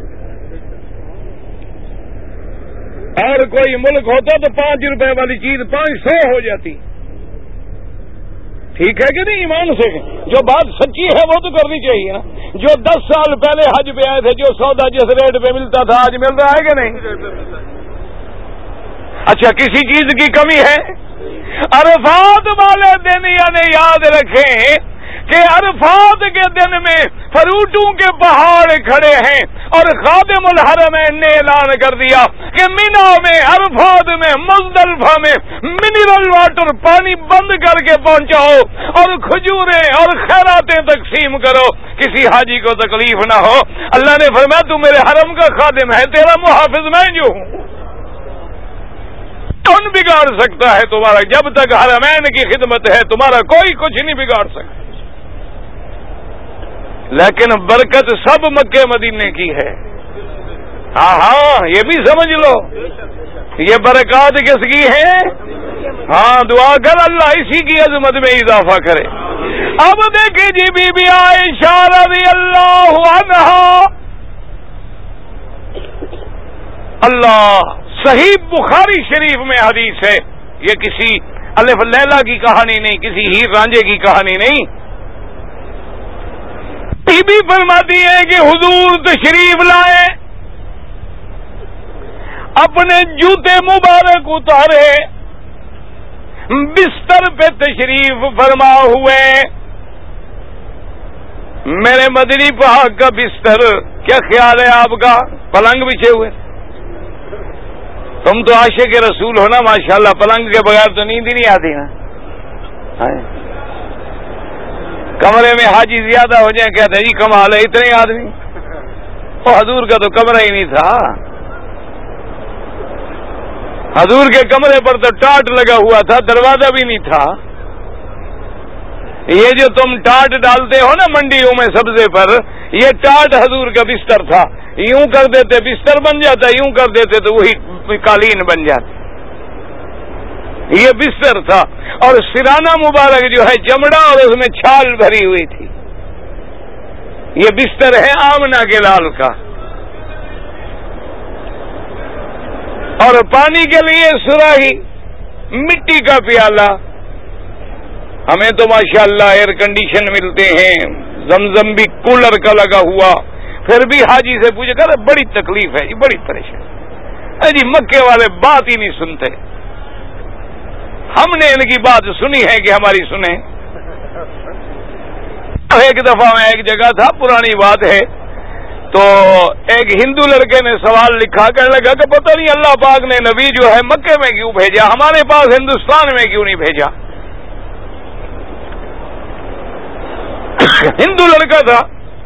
اور کوئی ملک ہوتا تو پانچ روپے والی چیز پانچ سو ہو جاتی. ٹھیک ہے کہ نہیں؟ ایمان سے جو بات سچی ہے وہ تو کرنی چاہیے نا. جو دس سال پہلے حج پہ آئے تھے، جو سودا جس ریٹ پہ ملتا تھا آج مل رہا ہے کہ نہیں؟ اچھا کسی چیز کی کمی ہے؟ عرفات والے دن یعنی یاد رکھیں کہ عرفات کے دن میں فروٹوں کے پہاڑ کھڑے ہیں، اور خادم الحرمین نے اعلان کر دیا کہ مینا میں، عرفات میں، مزدلفہ میں منرل واٹر پانی بند کر کے پہنچاؤ اور کھجوریں اور خیراتیں تقسیم کرو، کسی حاجی کو تکلیف نہ ہو. اللہ نے فرمایا تو میرے حرم کا خادم ہے، تیرا محافظ میں جو ہوں. کون بگاڑ سکتا ہے تمہارا؟ جب تک حرمین کی خدمت ہے تمہارا کوئی کچھ نہیں بگاڑ سکتا. لیکن برکت سب مکے مدینے کی ہے. ہاں ہاں یہ بھی سمجھ لو، یہ برکات کس کی ہے؟ ہاں دعا کر اللہ اسی کی عظمت میں اضافہ کرے. اب دیکھیں جی بی بی عائشہ رضی اللہ عنہا، اللہ صحیح بخاری شریف میں حدیث ہے. یہ کسی الف لیلا کی کہانی نہیں، کسی ہیر رانجے کی کہانی نہیں. بی بی فرماتی ہے کہ حضور تشریف لائے، اپنے جوتے مبارک اتارے، بستر پہ تشریف فرما ہوئے. میرے مدنی پاک کا بستر، کیا خیال ہے آپ کا؟ پلنگ بچھے ہوئے. تم تو عاشق رسول ہو نا ماشاءاللہ، پلنگ کے بغیر تو نیند ہی نہیں آتی نا. کمرے میں حاجی زیادہ ہو جائیں کہتے ہیں جی کمال ہے اتنے آدمی. اور حضور کا تو کمرہ ہی نہیں تھا. حضور کے کمرے پر تو ٹاٹ لگا ہوا تھا، دروازہ بھی نہیں تھا. یہ جو تم ٹاٹ ڈالتے ہو نا منڈیوں میں سبزے پر، یہ ٹاٹ حضور کا بستر تھا. یوں کر دیتے بستر بن جاتا، یوں کر دیتے تو وہی قالین بن جاتی. یہ بستر تھا، اور سرانہ مبارک جو ہے چمڑا اور اس میں چھال بھری ہوئی تھی. یہ بستر ہے آمنہ کے لال کا. اور پانی کے لیے سراہی، مٹی کا پیالہ. ہمیں تو ماشاءاللہ ایئر کنڈیشن ملتے ہیں، زمزم بھی کولر کا لگا ہوا. پھر بھی حاجی سے پوچھے کہ بڑی تکلیف ہے جی، بڑی پریشانی. جی مکے والے بات ہی نہیں سنتے. ہم نے ان کی بات سنی ہے کہ ہماری سنیں. ایک دفعہ میں ایک جگہ تھا، پرانی بات ہے، تو ایک ہندو لڑکے نے سوال لکھا، کہنے لگا کہ پتہ نہیں اللہ پاک نے نبی جو ہے مکے میں کیوں بھیجا، ہمارے پاس ہندوستان میں کیوں نہیں بھیجا. ہندو لڑکا تھا،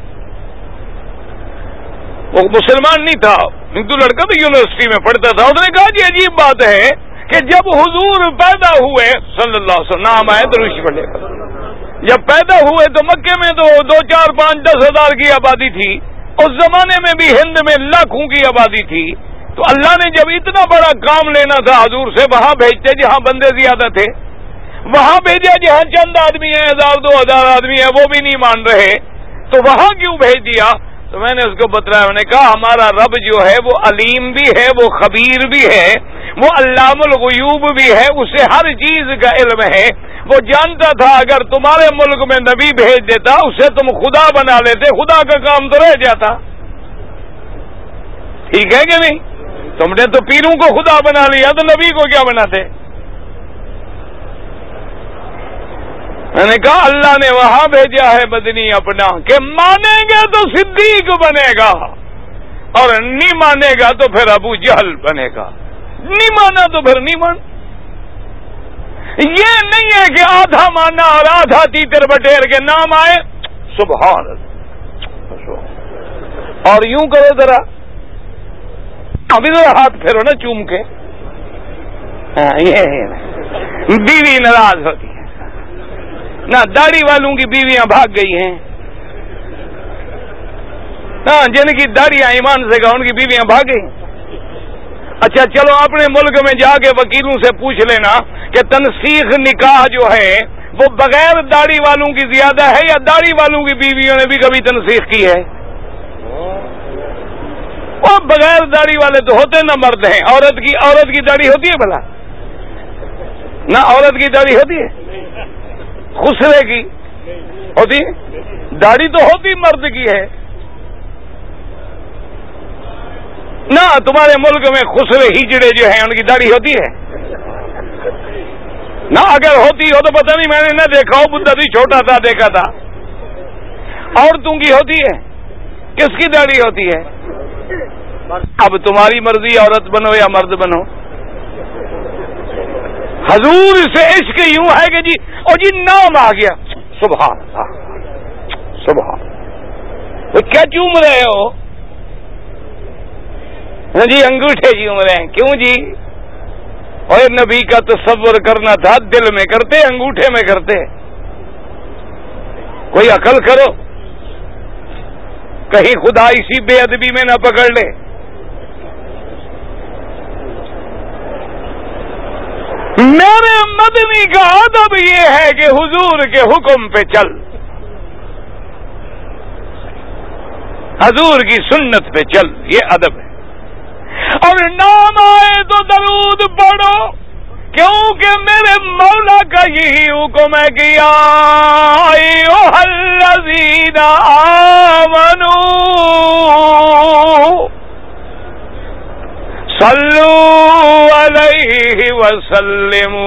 وہ مسلمان نہیں تھا، ہندو لڑکا تو یونیورسٹی میں پڑھتا تھا. اس نے کہا جی عجیب بات ہے کہ جب حضور پیدا ہوئے صلی اللہ علیہ وسلم، نام آئے تو رشی پڑھے، جب پیدا ہوئے تو مکے میں تو دو چار پانچ دس ہزار کی آبادی تھی. اس زمانے میں بھی ہند میں لاکھوں کی آبادی تھی. تو اللہ نے جب اتنا بڑا کام لینا تھا حضور سے، وہاں بھیجتے جہاں بندے زیادہ تھے، وہاں بھیجا جہاں چند آدمی ہیں، ہزار دو ہزار آدمی ہیں، وہ بھی نہیں مان رہے، تو وہاں کیوں بھیج دیا؟ تو میں نے اس کو بتلایا، میں نے کہا ہمارا رب جو ہے وہ علیم بھی ہے، وہ خبیر بھی ہے، وہ علام الغیوب بھی ہے، اسے ہر چیز کا علم ہے. وہ جانتا تھا اگر تمہارے ملک میں نبی بھیج دیتا، اسے تم خدا بنا لیتے، خدا کا کام تو رہ جاتا. ٹھیک ہے کہ نہیں؟ تم نے تو پیروں کو خدا بنا لیا، تو نبی کو کیا بناتے؟ میں نے کہا اللہ نے وہاں بھیجا ہے مدنی اپنا کہ مانیں گے تو صدیق بنے گا، اور نہیں مانے گا تو پھر ابو جہل بنے گا. نہیں مانا تو پھر نہیں مان. یہ نہیں ہے کہ آدھا مانا اور آدھا تیتر بٹیر کے نام آئے سبحان اللہ، اور یوں کرو ذرا، ابھی ذرا ہاتھ پھیرو نا چوم کے. یہ بیوی ناراض ہوتی ہے نہ، داڑھی والوں کی بیویاں بھاگ گئی ہیں. ہاں، جن کی داڑیاں ایمان سے گا ان کی بیویاں بھاگ گئی. اچھا چلو اپنے ملک میں جا کے وکیلوں سے پوچھ لینا کہ تنسیخ نکاح جو ہے وہ بغیر داڑھی والوں کی زیادہ ہے یا داڑھی والوں کی بیویوں نے بھی کبھی تنسیخ کی ہے؟ وہ بغیر داڑھی والے تو ہوتے نہ مرد ہیں. عورت کی عورت کی داڑھی ہوتی ہے بھلا؟ نہ عورت کی داڑھی ہوتی ہے، خسرے کی ہوتی ہے، داڑھی تو ہوتی مرد کی ہے. نہ تمہارے ملک میں خسرے ہجڑے جو ہیں ان کی داڑھی ہوتی ہے؟ نہ اگر ہوتی ہو تو پتہ نہیں، میں نے نہ دیکھا ہو، بدھا بھی چھوٹا تھا دیکھا تھا. عورتوں کی ہوتی ہے، کس کی داڑھی ہوتی ہے؟ اب تمہاری مرضی، عورت بنو یا مرد بنو. حضور سے عشق یوں ہے کہ جی او جی نام آ گیا، سبحان اللہ سبحان. وہ کیا چوم رہے ہو؟ جی انگوٹھے چوم رہے ہیں. کیوں جی؟ اور نبی کا تصور کرنا تھا، دل میں کرتے انگوٹھے میں کرتے. کوئی عقل کرو، کہیں خدا اسی بے ادبی میں نہ پکڑ لے. میرے مدنی کا ادب یہ ہے کہ حضور کے حکم پہ چل، حضور کی سنت پہ چل، یہ ادب ہے. اور نام آئے تو درود پڑھو، کیونکہ میرے مولا کا یہی حکم ہے کہ یا ایھا الذین آمنوا صلوا علیہ وسلموا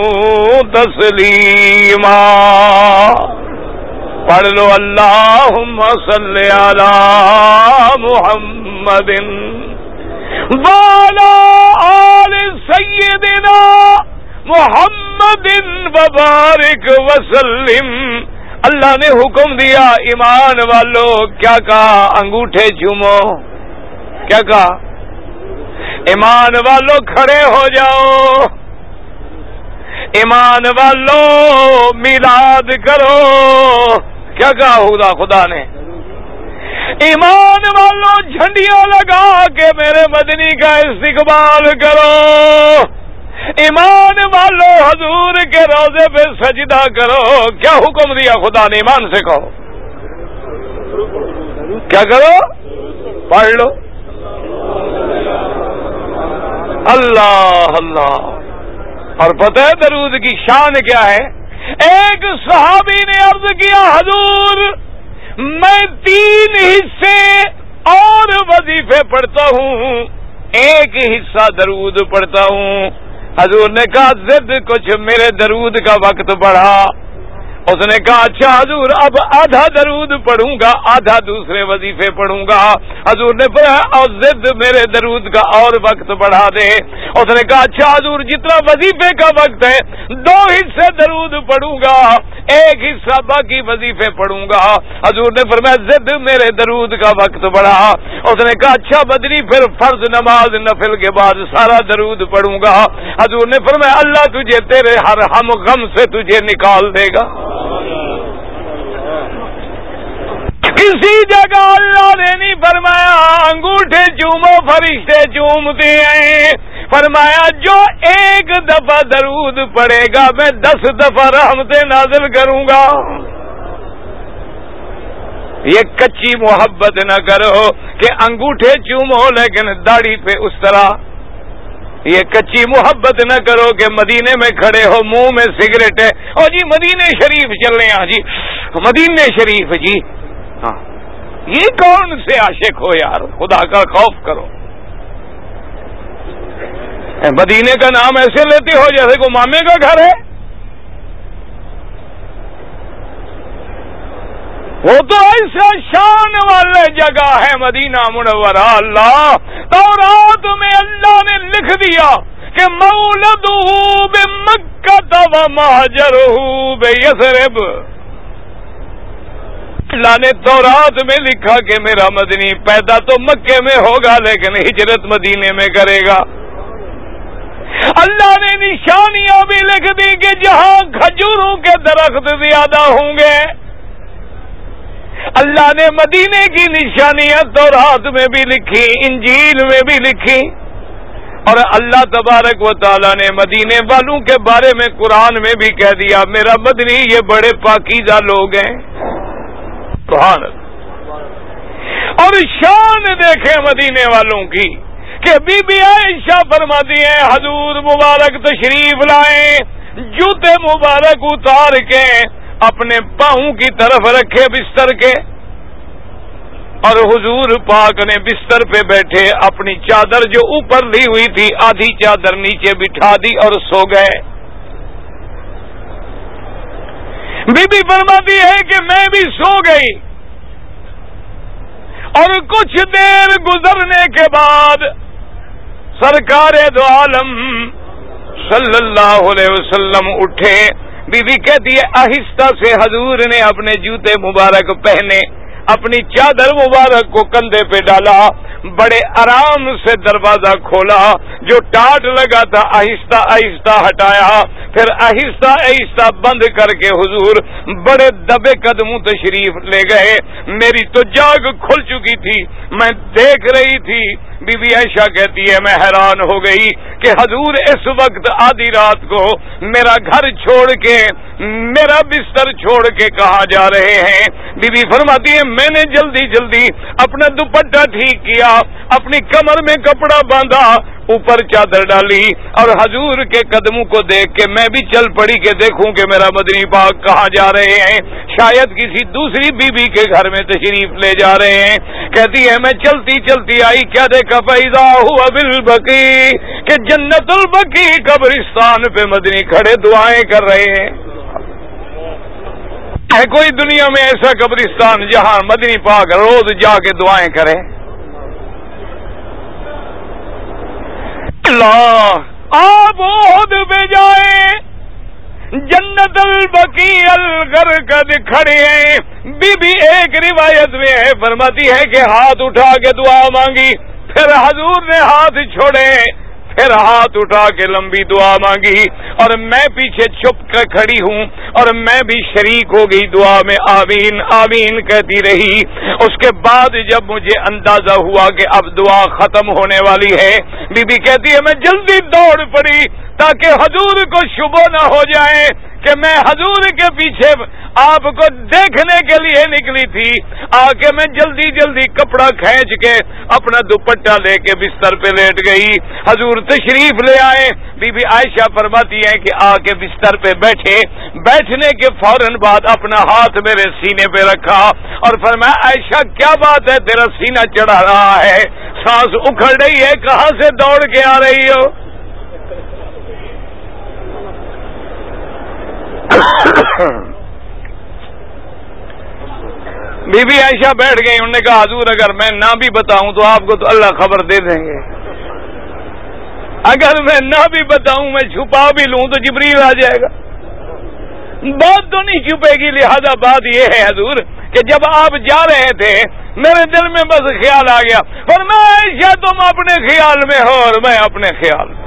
تسلیما. پڑھ لو اللہم صلی علی محمد وعلی آل سیدنا محمد وبارک وسلم. اللہ نے حکم دیا ایمان والو، کیا کہا؟ انگوٹھے چومو. کیا کہا؟ ایمان والو کھڑے ہو جاؤ، ایمان والو میلاد کرو. کیا کہا خدا خدا نے؟ ایمان والو جھنڈیاں لگا کے میرے مدنی کا استقبال کرو. ایمان والو حضور کے روضے پہ سجدہ کرو. کیا حکم دیا خدا نے؟ ایمان سے کہو. کیا کرو؟ پڑھ لو. اللہ اللہ. اور پتہ ہے درود کی شان کیا ہے؟ ایک صحابی نے عرض کیا حضور میں تین حصے اور وظیفے پڑھتا ہوں، ایک حصہ درود پڑھتا ہوں. حضور نے کہا ضد کچھ میرے درود کا وقت بڑھا. اس نے کہا اچھا حضور اب آدھا درود پڑھوں گا، آدھا دوسرے وظیفے پڑھوں گا. حضور نے فرمایا اور ضد میرے درود کا اور وقت بڑھا دے. اس نے کہا اچھا حضور جتنا وظیفے کا وقت ہے دو حصے درود پڑھوں گا، ایک حصہ باقی وظیفے پڑھوں گا. حضور نے فرمایا ضد میرے درود کا وقت بڑھا. اس نے کہا اچھا بدری پھر فرض نماز نفل کے بعد سارا درود پڑھوں گا. حضور نے فرمایا اللہ تجھے تیرے ہر ہم غم سے تجھے نکال دے گا. کسی جگہ اللہ نے نہیں فرمایا انگوٹھے چومو فرشتے چومتے ہیں، فرمایا جو ایک دفعہ درود پڑے گا میں دس دفعہ رحمتیں نازل کروں گا. یہ کچی محبت نہ کرو کہ انگوٹھے چومو لیکن داڑھی پہ اس طرح. یہ کچی محبت نہ کرو کہ مدینے میں کھڑے ہو منہ میں سگریٹ ہے اور جی مدینے شریف چل رہے ہیں جی مدینے شریف جی. ہاں یہ کون سے عاشق ہو یار، خدا کا خوف کرو. مدینے کا نام ایسے لیتے ہو جیسے کو مامے کا گھر ہے. وہ تو ایسا شان والے جگہ ہے مدینہ منورہ. اللہ تورات میں اللہ نے لکھ دیا کہ مولدہ بمکہ و مہجرہ بیثرب. اللہ نے تورات میں لکھا کہ میرا مدنی پیدا تو مکے میں ہوگا لیکن ہجرت مدینے میں کرے گا. اللہ نے نشانیاں بھی لکھ دی کہ جہاں کھجوروں کے درخت زیادہ ہوں گے. اللہ نے مدینے کی نشانیاں تورات میں بھی لکھی، انجیل میں بھی لکھی. اور اللہ تبارک و تعالی نے مدینے والوں کے بارے میں قرآن میں بھی کہہ دیا میرا مدنی یہ بڑے پاکیزہ لوگ ہیں. سبحان اللہ. اور شان دیکھیں مدینے والوں کی کہ بی بی عائشہ فرماتی ہیں حضور مبارک تشریف لائے، جوتے مبارک اتار کے اپنے پاؤں کی طرف رکھے بستر کے، اور حضور پاک نے بستر پہ بیٹھے اپنی چادر جو اوپر لی ہوئی تھی آدھی چادر نیچے بٹھا دی اور سو گئے. بی بی فرماتی ہے کہ میں بھی سو گئی اور کچھ دیر گزرنے کے بعد سرکار دو عالم صلی اللہ علیہ وسلم اٹھے. بی بی کہتی ہے آہستہ سے حضور نے اپنے جوتے مبارک پہنے، اپنی چادر مبارک کو کندھے پہ ڈالا، بڑے آرام سے دروازہ کھولا، جو ٹاٹ لگا تھا آہستہ آہستہ ہٹایا، پھر آہستہ آہستہ بند کر کے حضور بڑے دبے قدموں تشریف لے گئے. میری تو جاگ کھل چکی تھی، میں دیکھ رہی تھی. بی بی عائشہ کہتی ہے میں حیران ہو گئی کہ حضور اس وقت آدھی رات کو میرا گھر چھوڑ کے میرا بستر چھوڑ کے کہاں جا رہے ہیں. بی بی فرماتی ہے میں نے جلدی جلدی اپنا دوپٹہ ٹھیک کیا، اپنی کمر میں کپڑا باندھا، اوپر چادر ڈالی اور حضور کے قدموں کو دیکھ کے میں بھی چل پڑی کہ دیکھوں کہ میرا مدنی پاک کہاں جا رہے ہیں، شاید کسی دوسری بی بی کے گھر میں تشریف لے جا رہے ہیں. کہتی ہے میں چلتی چلتی آئی، کیا دیکھا فیضا ہوا بالبقیع کہ جنت البقیع قبرستان پہ مدنی کھڑے دعائیں کر رہے ہیں. ہے کوئی دنیا میں ایسا قبرستان جہاں مدنی پاک روز جا کے دعائیں کرے؟ اللہ آپ عہد پہ جائیں، جنت البقیع الغرقد کھڑے ہیں. بی بی ایک روایت میں ہے فرماتی ہے کہ ہاتھ اٹھا کے دعا مانگی، پھر حضور نے ہاتھ چھوڑے، پھر ہاتھ اٹھا کے لمبی دعا مانگی اور میں پیچھے چھپ کر کھڑی ہوں اور میں بھی شریک ہو گئی دعا میں، آمین آمین کہتی رہی۔ اس کے بعد جب مجھے اندازہ ہوا کہ اب دعا ختم ہونے والی ہے، بی بی کہتی ہے میں جلدی دوڑ پڑی تاکہ حضور کو شبہ نہ ہو جائے کہ میں حضور کے پیچھے آپ کو دیکھنے کے لیے نکلی تھی۔ آ کے میں جلدی جلدی کپڑا کھینچ کے اپنا دوپٹہ لے کے بستر پہ لیٹ گئی۔ حضور تشریف لے آئے، بی بی عائشہ فرماتی ہے کہ آ کے بستر پہ بیٹھے، بیٹھنے کے فوراً بعد اپنا ہاتھ میرے سینے پہ رکھا اور فرمایا عائشہ کیا بات ہے تیرا سینہ چڑھا رہا ہے، سانس اکھڑ رہی ہے، کہاں سے دوڑ کے آ رہی ہو؟ بی بی عائشہ بیٹھ گئی، انہوں نے کہا حضور اگر میں نہ بھی بتاؤں تو آپ کو تو اللہ خبر دے دیں گے، اگر میں نہ بھی بتاؤں میں چھپا بھی لوں تو جبریل آ جائے گا، بات تو نہیں چھپے گی۔ لہذا بات یہ ہے حضور کہ جب آپ جا رہے تھے میرے دل میں بس خیال آ گیا، اور میں عائشہ تم اپنے خیال میں ہو اور میں اپنے خیال میں۔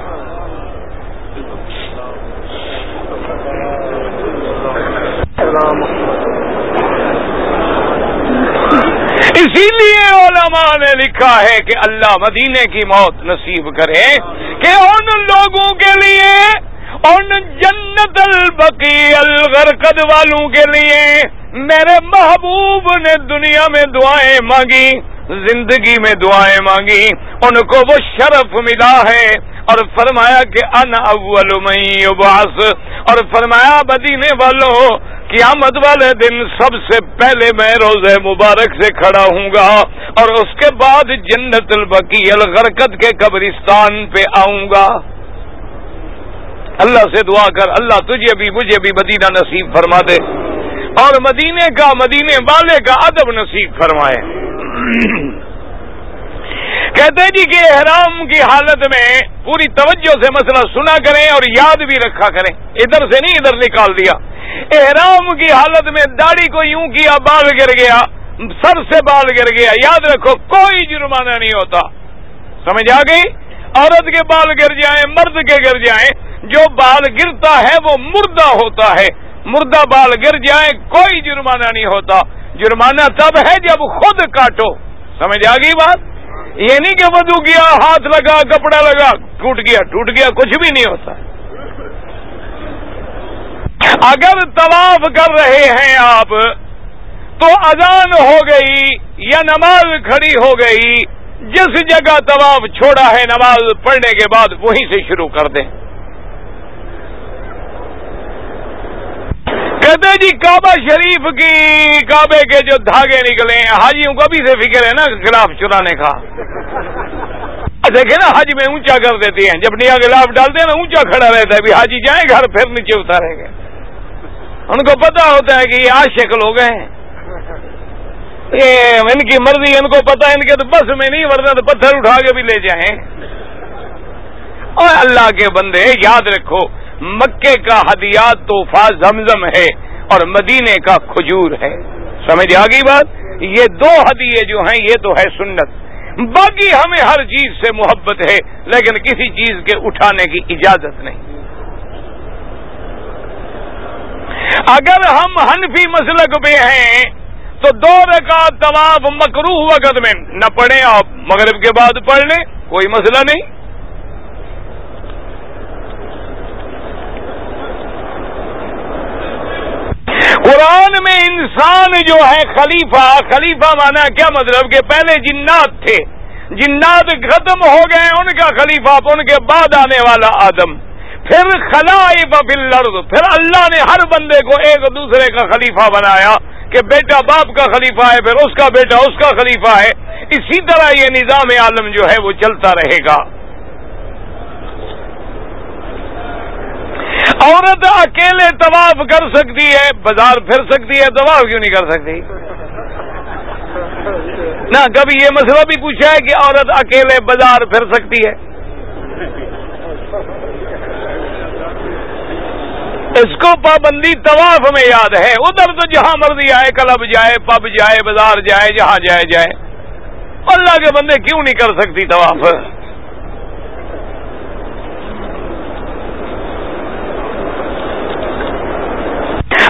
اسی لیے علماء نے لکھا ہے کہ اللہ مدینے کی موت نصیب کرے کہ ان لوگوں کے لیے، ان جنت البقیع الغرقد والوں کے لیے میرے محبوب نے دنیا میں دعائیں مانگی، زندگی میں دعائیں مانگی، ان کو وہ شرف ملا ہے اور فرمایا کہ انا اول من یبعث، اور فرمایا مدینے والوں قیامت والے دن سب سے پہلے میں روضہ مبارک سے کھڑا ہوں گا اور اس کے بعد جنت البقیع الغرقد کے قبرستان پہ آؤں گا۔ اللہ سے دعا کر اللہ تجھے بھی مجھے بھی مدینہ نصیب فرما دے اور مدینے کا، مدینے والے کا ادب نصیب فرمائے۔ کہتے ہیں جی کہ احرام کی حالت میں پوری توجہ سے مسئلہ سنا کریں اور یاد بھی رکھا کریں، ادھر سے نہیں ادھر نکال دیا۔ احرام کی حالت میں داڑھی کو یوں کیا، بال گر گیا، سر سے بال گر گیا، یاد رکھو کوئی جرمانہ نہیں ہوتا، سمجھ آ گئی؟ عورت کے بال گر جائیں، مرد کے گر جائیں، جو بال گرتا ہے وہ مردہ ہوتا ہے، مردہ بال گر جائیں کوئی جرمانہ نہیں ہوتا، جرمانہ تب ہے جب خود کاٹو، سمجھ آ گئی بات؟ یہ نہیں کہ وضو کیا، ہاتھ لگا، کپڑا لگا، ٹوٹ گیا ٹوٹ گیا کچھ بھی نہیں ہوتا۔ اگر طواف کر رہے ہیں آپ تو اذان ہو گئی یا نماز کھڑی ہو گئی، جس جگہ طواف چھوڑا ہے نماز پڑھنے کے بعد وہیں سے شروع کر دیں۔ کہتے جی کعبہ شریف کی، کعبے کے جو دھاگے نکلے ہیں، حاجیوں کو بھی سے فکر ہے نا غلاف چرانے کا، دیکھیں نا حج میں اونچا کر دیتے ہیں، جب نیا غلاف ڈالتے ہیں نا اونچا کھڑا رہتا ہے، بھی حاجی جائیں گھر پھر نیچے اتاریں گے، ان کو پتا ہوتا ہے کہ یہ عاشق لوگ ہیں، یہ ان کی مرضی، ان کو پتا ہے ان کے تو بس میں نہیں، ورنہ تو پتھر اٹھا کے بھی لے جائیں۔ اور اللہ کے بندے یاد رکھو مکے کا ہدیات تحفہ زمزم ہے اور مدینے کا کھجور ہے، سمجھ آ گئی بات؟ یہ دو ہدیے جو ہیں یہ تو ہے سنت، باقی ہمیں ہر چیز سے محبت ہے لیکن کسی چیز کے اٹھانے کی اجازت نہیں۔ اگر ہم حنفی مسلک پہ ہیں تو دو رکعت طواف مکروہ وقت میں نہ پڑھیں، آپ مغرب کے بعد پڑھ لیں، کوئی مسئلہ نہیں۔ قرآن میں انسان جو ہے خلیفہ، خلیفہ مانا کیا مطلب کہ پہلے جنات تھے، جنات ختم ہو گئے، ان کا خلیفہ ان کے بعد آنے والا آدم، پھر خلائف فی الارض، پھر اللہ نے ہر بندے کو ایک دوسرے کا خلیفہ بنایا کہ بیٹا باپ کا خلیفہ ہے، پھر اس کا بیٹا اس کا خلیفہ ہے، اسی طرح یہ نظام عالم جو ہے وہ چلتا رہے گا۔ عورت اکیلے طواف کر سکتی ہے، بازار پھر سکتی ہے، طواف کیوں نہیں کر سکتی؟ نہ کبھی یہ مسئلہ بھی پوچھا ہے کہ عورت اکیلے بازار پھر سکتی ہے؟ اس کو پابندی طواف میں یاد ہے، ادھر تو جہاں مرضی آئے، کلب جائے، پب جائے، بازار جائے، جہاں جائے جائے، اللہ کے بندے کیوں نہیں کر سکتی طواف؟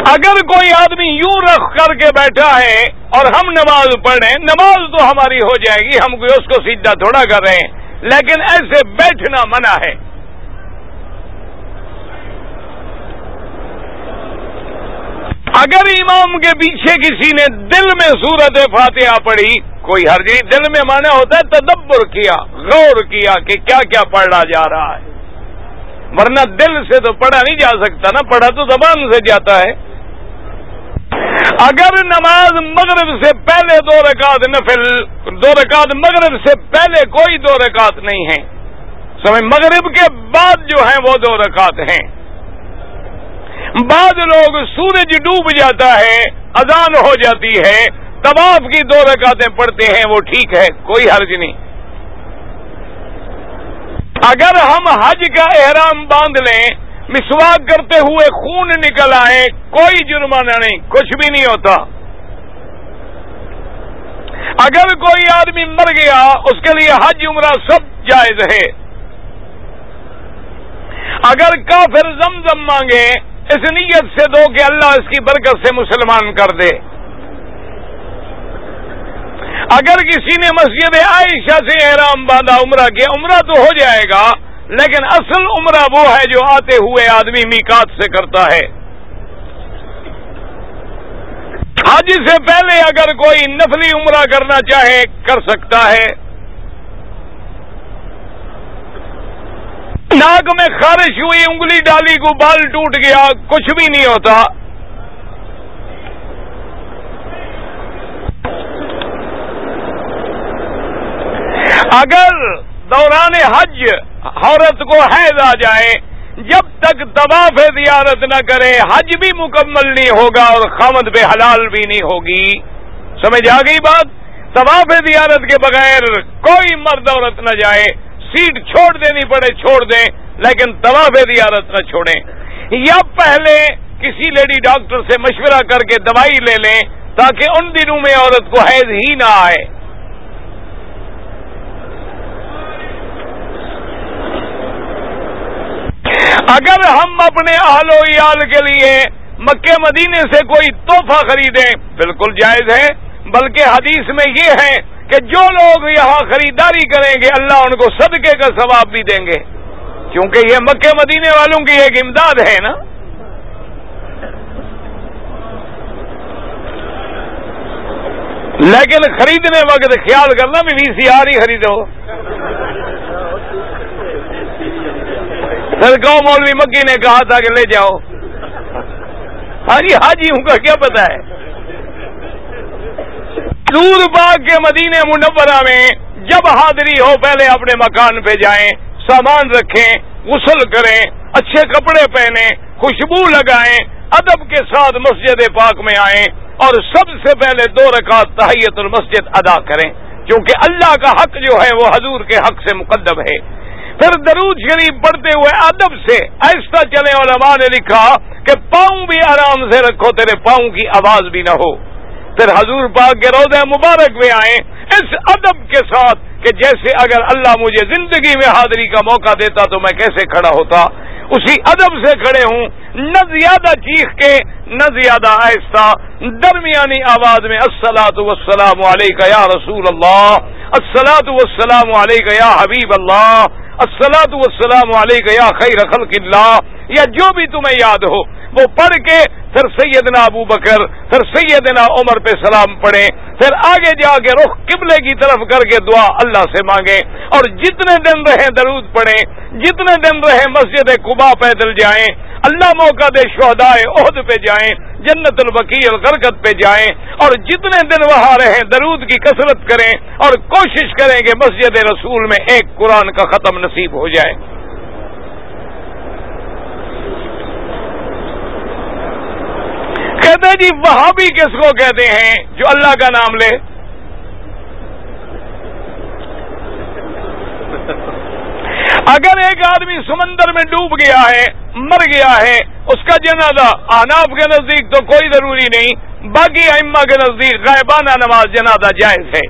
اگر کوئی آدمی یوں رخ کر کے بیٹھا ہے اور ہم نماز پڑھیں، نماز تو ہماری ہو جائے گی، ہم کوئی اس کو سیدھا تھوڑا کر رہے ہیں، لیکن ایسے بیٹھنا منع ہے۔ اگر امام کے پیچھے کسی نے دل میں سورت فاتحہ پڑھی، کوئی حرج نہیں، دل میں مانا ہوتا ہے تدبر کیا، غور کیا کہ کیا کیا پڑھا جا رہا ہے، ورنہ دل سے تو پڑھا نہیں جا سکتا نا، پڑھا تو زبان سے جاتا ہے۔ اگر نماز مغرب سے پہلے دو رکعت نفل، دو رکعت مغرب سے پہلے کوئی دو رکعت نہیں ہے، سمجھ، مغرب کے بعد جو ہیں وہ دو رکعت ہیں۔ بعض لوگ سورج ڈوب جاتا ہے، اذان ہو جاتی ہے، طواف کی دو رکعتیں پڑھتے ہیں، وہ ٹھیک ہے، کوئی حرج نہیں۔ اگر ہم حج کا احرام باندھ لیں، مسواک کرتے ہوئے خون نکل آئے، کوئی جرمانہ نہیں، کچھ بھی نہیں ہوتا۔ اگر کوئی آدمی مر گیا، اس کے لیے حج عمرہ سب جائز ہے۔ اگر کافر زمزم مانگے، اس نیت سے دو کہ اللہ اس کی برکت سے مسلمان کر دے۔ اگر کسی نے مسجد عائشہ سے احرام باندھا، عمرہ کیا، عمرہ تو ہو جائے گا، لیکن اصل عمرہ وہ ہے جو آتے ہوئے آدمی میقات سے کرتا ہے۔ حج سے پہلے اگر کوئی نفلی عمرہ کرنا چاہے کر سکتا ہے۔ ناک میں خارش ہوئی، انگلی ڈالی کو بال ٹوٹ گیا، کچھ بھی نہیں ہوتا۔ اگر دوران حج عورت کو حیض آ جائے، جب تک طواف زیارت نہ کرے حج بھی مکمل نہیں ہوگا اور خامد بے حلال بھی نہیں ہوگی۔ سمجھ آ گئی بات؟ طواف زیارت کے بغیر کوئی مرد عورت نہ جائے، سیٹ چھوڑ دینی پڑے چھوڑ دیں، لیکن طواف زیارت نہ چھوڑیں، یا پہلے کسی لیڈی ڈاکٹر سے مشورہ کر کے دوائی لے لیں تاکہ ان دنوں میں عورت کو حیض ہی نہ آئے۔ اگر ہم اپنے اہل و عیال کے لیے مکے مدینے سے کوئی تحفہ خریدیں، بالکل جائز ہے، بلکہ حدیث میں یہ ہے کہ جو لوگ یہاں خریداری کریں گے اللہ ان کو صدقے کا ثواب بھی دیں گے، کیونکہ یہ مکے مدینے والوں کی ایک امداد ہے نا۔ لیکن خریدنے وقت خیال کرنا بھی وی سی آر ہی خریدو، پھر کہو مولوی مکی نے کہا تھا کہ لے جاؤ۔ ہاں جی حاجی ہوں کا کیا پتا ہے۔ حضور پاک کے مدینے منورہ میں جب حاضری ہو پہلے اپنے مکان پہ جائیں، سامان رکھیں، غسل کریں، اچھے کپڑے پہنیں، خوشبو لگائیں، ادب کے ساتھ مسجد پاک میں آئیں اور سب سے پہلے دو رکعت تحیت المسجد ادا کریں، کیونکہ اللہ کا حق جو ہے وہ حضور کے حق سے مقدم ہے۔ پھر درود شریف پڑھتے ہوئے ادب سے آہستہ چلیں، علماء نے لکھا کہ پاؤں بھی آرام سے رکھو، تیرے پاؤں کی آواز بھی نہ ہو۔ پھر حضور پاک کے روضہ مبارک میں آئیں اس ادب کے ساتھ کہ جیسے اگر اللہ مجھے زندگی میں حاضری کا موقع دیتا تو میں کیسے کھڑا ہوتا، اسی ادب سے کھڑے ہوں، نہ زیادہ چیخ کے نہ زیادہ آہستہ، درمیانی آواز میں الصلاۃ والسلام علیک یا رسول اللہ، الصلاۃ والسلام علیک یا حبیب اللہ، الصلاۃ والسلام علیک یا خیر خلق اللہ، یا جو بھی تمہیں یاد ہو وہ پڑھ کے پھر سیدنا ابو بکر پھر سیدنا عمر پہ سلام پڑھیں، پھر آگے جا کے رخ قبلے کی طرف کر کے دعا اللہ سے مانگیں، اور جتنے دن رہیں درود پڑھیں، جتنے دن رہیں مسجد قباء پیدل جائیں، اللہ موقع دے شہدائے احد پہ جائیں، جنت البقیع الغرقد پہ جائیں، اور جتنے دن وہاں رہیں درود کی کثرت کریں اور کوشش کریں کہ مسجد رسول میں ایک قرآن کا ختم نصیب ہو جائے۔ کہتے جی وہابی کس کو کہتے ہیں جو اللہ کا نام لے؟ اگر ایک آدمی سمندر میں ڈوب گیا ہے، مر گیا ہے، اس کا جنازہ احناف کے نزدیک تو کوئی ضروری نہیں، باقی ائمہ کے نزدیک غائبانہ نماز جنازہ جائز ہے۔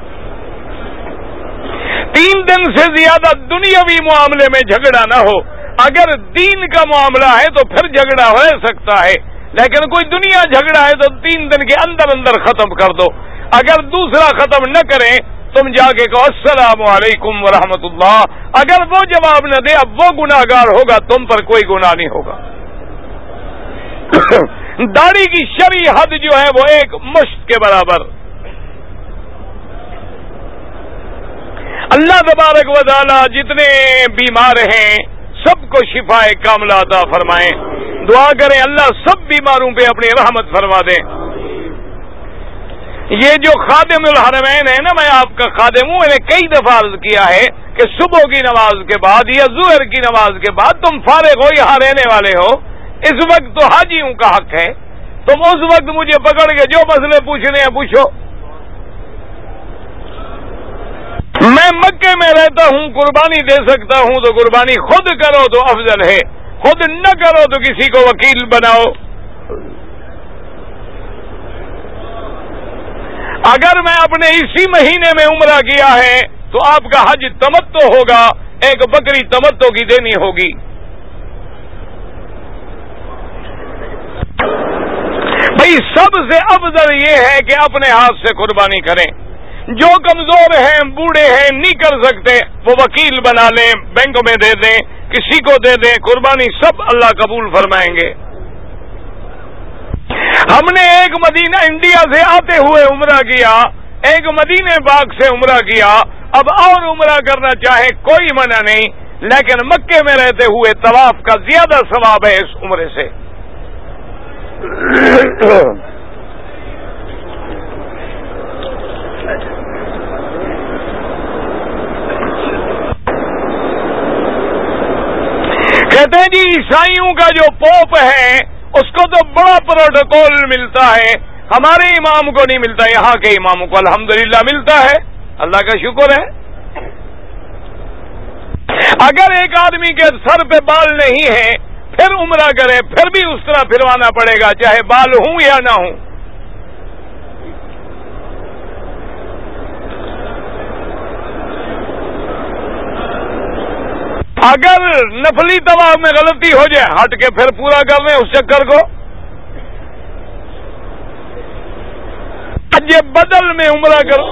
تین دن سے زیادہ دنیاوی معاملے میں جھگڑا نہ ہو، اگر دین کا معاملہ ہے تو پھر جھگڑا ہو سکتا ہے، لیکن کوئی دنیا جھگڑا ہے تو تین دن کے اندر اندر ختم کر دو۔ اگر دوسرا ختم نہ کریں تم جا کے کہو السلام علیکم ورحمۃ اللہ، اگر وہ جواب نہ دے اب وہ گناہ گار ہوگا، تم پر کوئی گناہ نہیں ہوگا۔ داڑھی کی شرعی حد جو ہے وہ ایک مشت کے برابر۔ اللہ تبارک و تعالی جتنے بیمار ہیں سب کو شفا کاملہ عطا فرمائیں۔ دعا کریں اللہ سب بیماروں پہ اپنی رحمت فرما دیں۔ یہ جو خادم الحرمین ہے نا، میں آپ کا خادم ہوں، میں نے کئی دفعہ عرض کیا ہے کہ صبح کی نماز کے بعد یا ظہر کی نماز کے بعد تم فارغ ہو، یہاں رہنے والے ہو، اس وقت تو حاجیوں کا حق ہے، تم اس وقت مجھے پکڑ کے جو مسئلے پوچھنے ہیں پوچھو۔ میں مکے میں رہتا ہوں، قربانی دے سکتا ہوں تو قربانی خود کرو تو افضل ہے، خود نہ کرو تو کسی کو وکیل بناؤ۔ اگر میں اپنے اسی مہینے میں عمرہ کیا ہے تو آپ کا حج تمتع ہوگا، ایک بکری تمتع کی دینی ہوگی۔ بھئی سب سے افضل یہ ہے کہ اپنے ہاتھ سے قربانی کریں۔ جو کمزور ہیں، بوڑھے ہیں، نہیں کر سکتے، وہ وکیل بنا لیں، بینک میں دے دیں، کسی کو دے دیں، قربانی سب اللہ قبول فرمائیں گے۔ ہم نے ایک مدینہ انڈیا سے آتے ہوئے عمرہ کیا، ایک مدینہ پاک سے عمرہ کیا، اب اور عمرہ کرنا چاہے کوئی منع نہیں، لیکن مکے میں رہتے ہوئے طواف کا زیادہ ثواب ہے اس عمرے سے۔ کہتے ہیں جی عیسائیوں کا جو پوپ ہے اس کو تو بڑا پروٹوکول ملتا ہے، ہمارے امام کو نہیں ملتا، یہاں کے اماموں کو الحمدللہ ملتا ہے، اللہ کا شکر ہے۔ اگر ایک آدمی کے سر پہ بال نہیں ہے پھر عمرہ کرے، پھر بھی اس طرح پھروانا پڑے گا چاہے بال ہوں یا نہ ہوں۔ اگر نفلی طواف میں غلطی ہو جائے ہٹ کے پھر پورا کر لیں اس چکر کو۔ حج بدل میں عمرہ کرو۔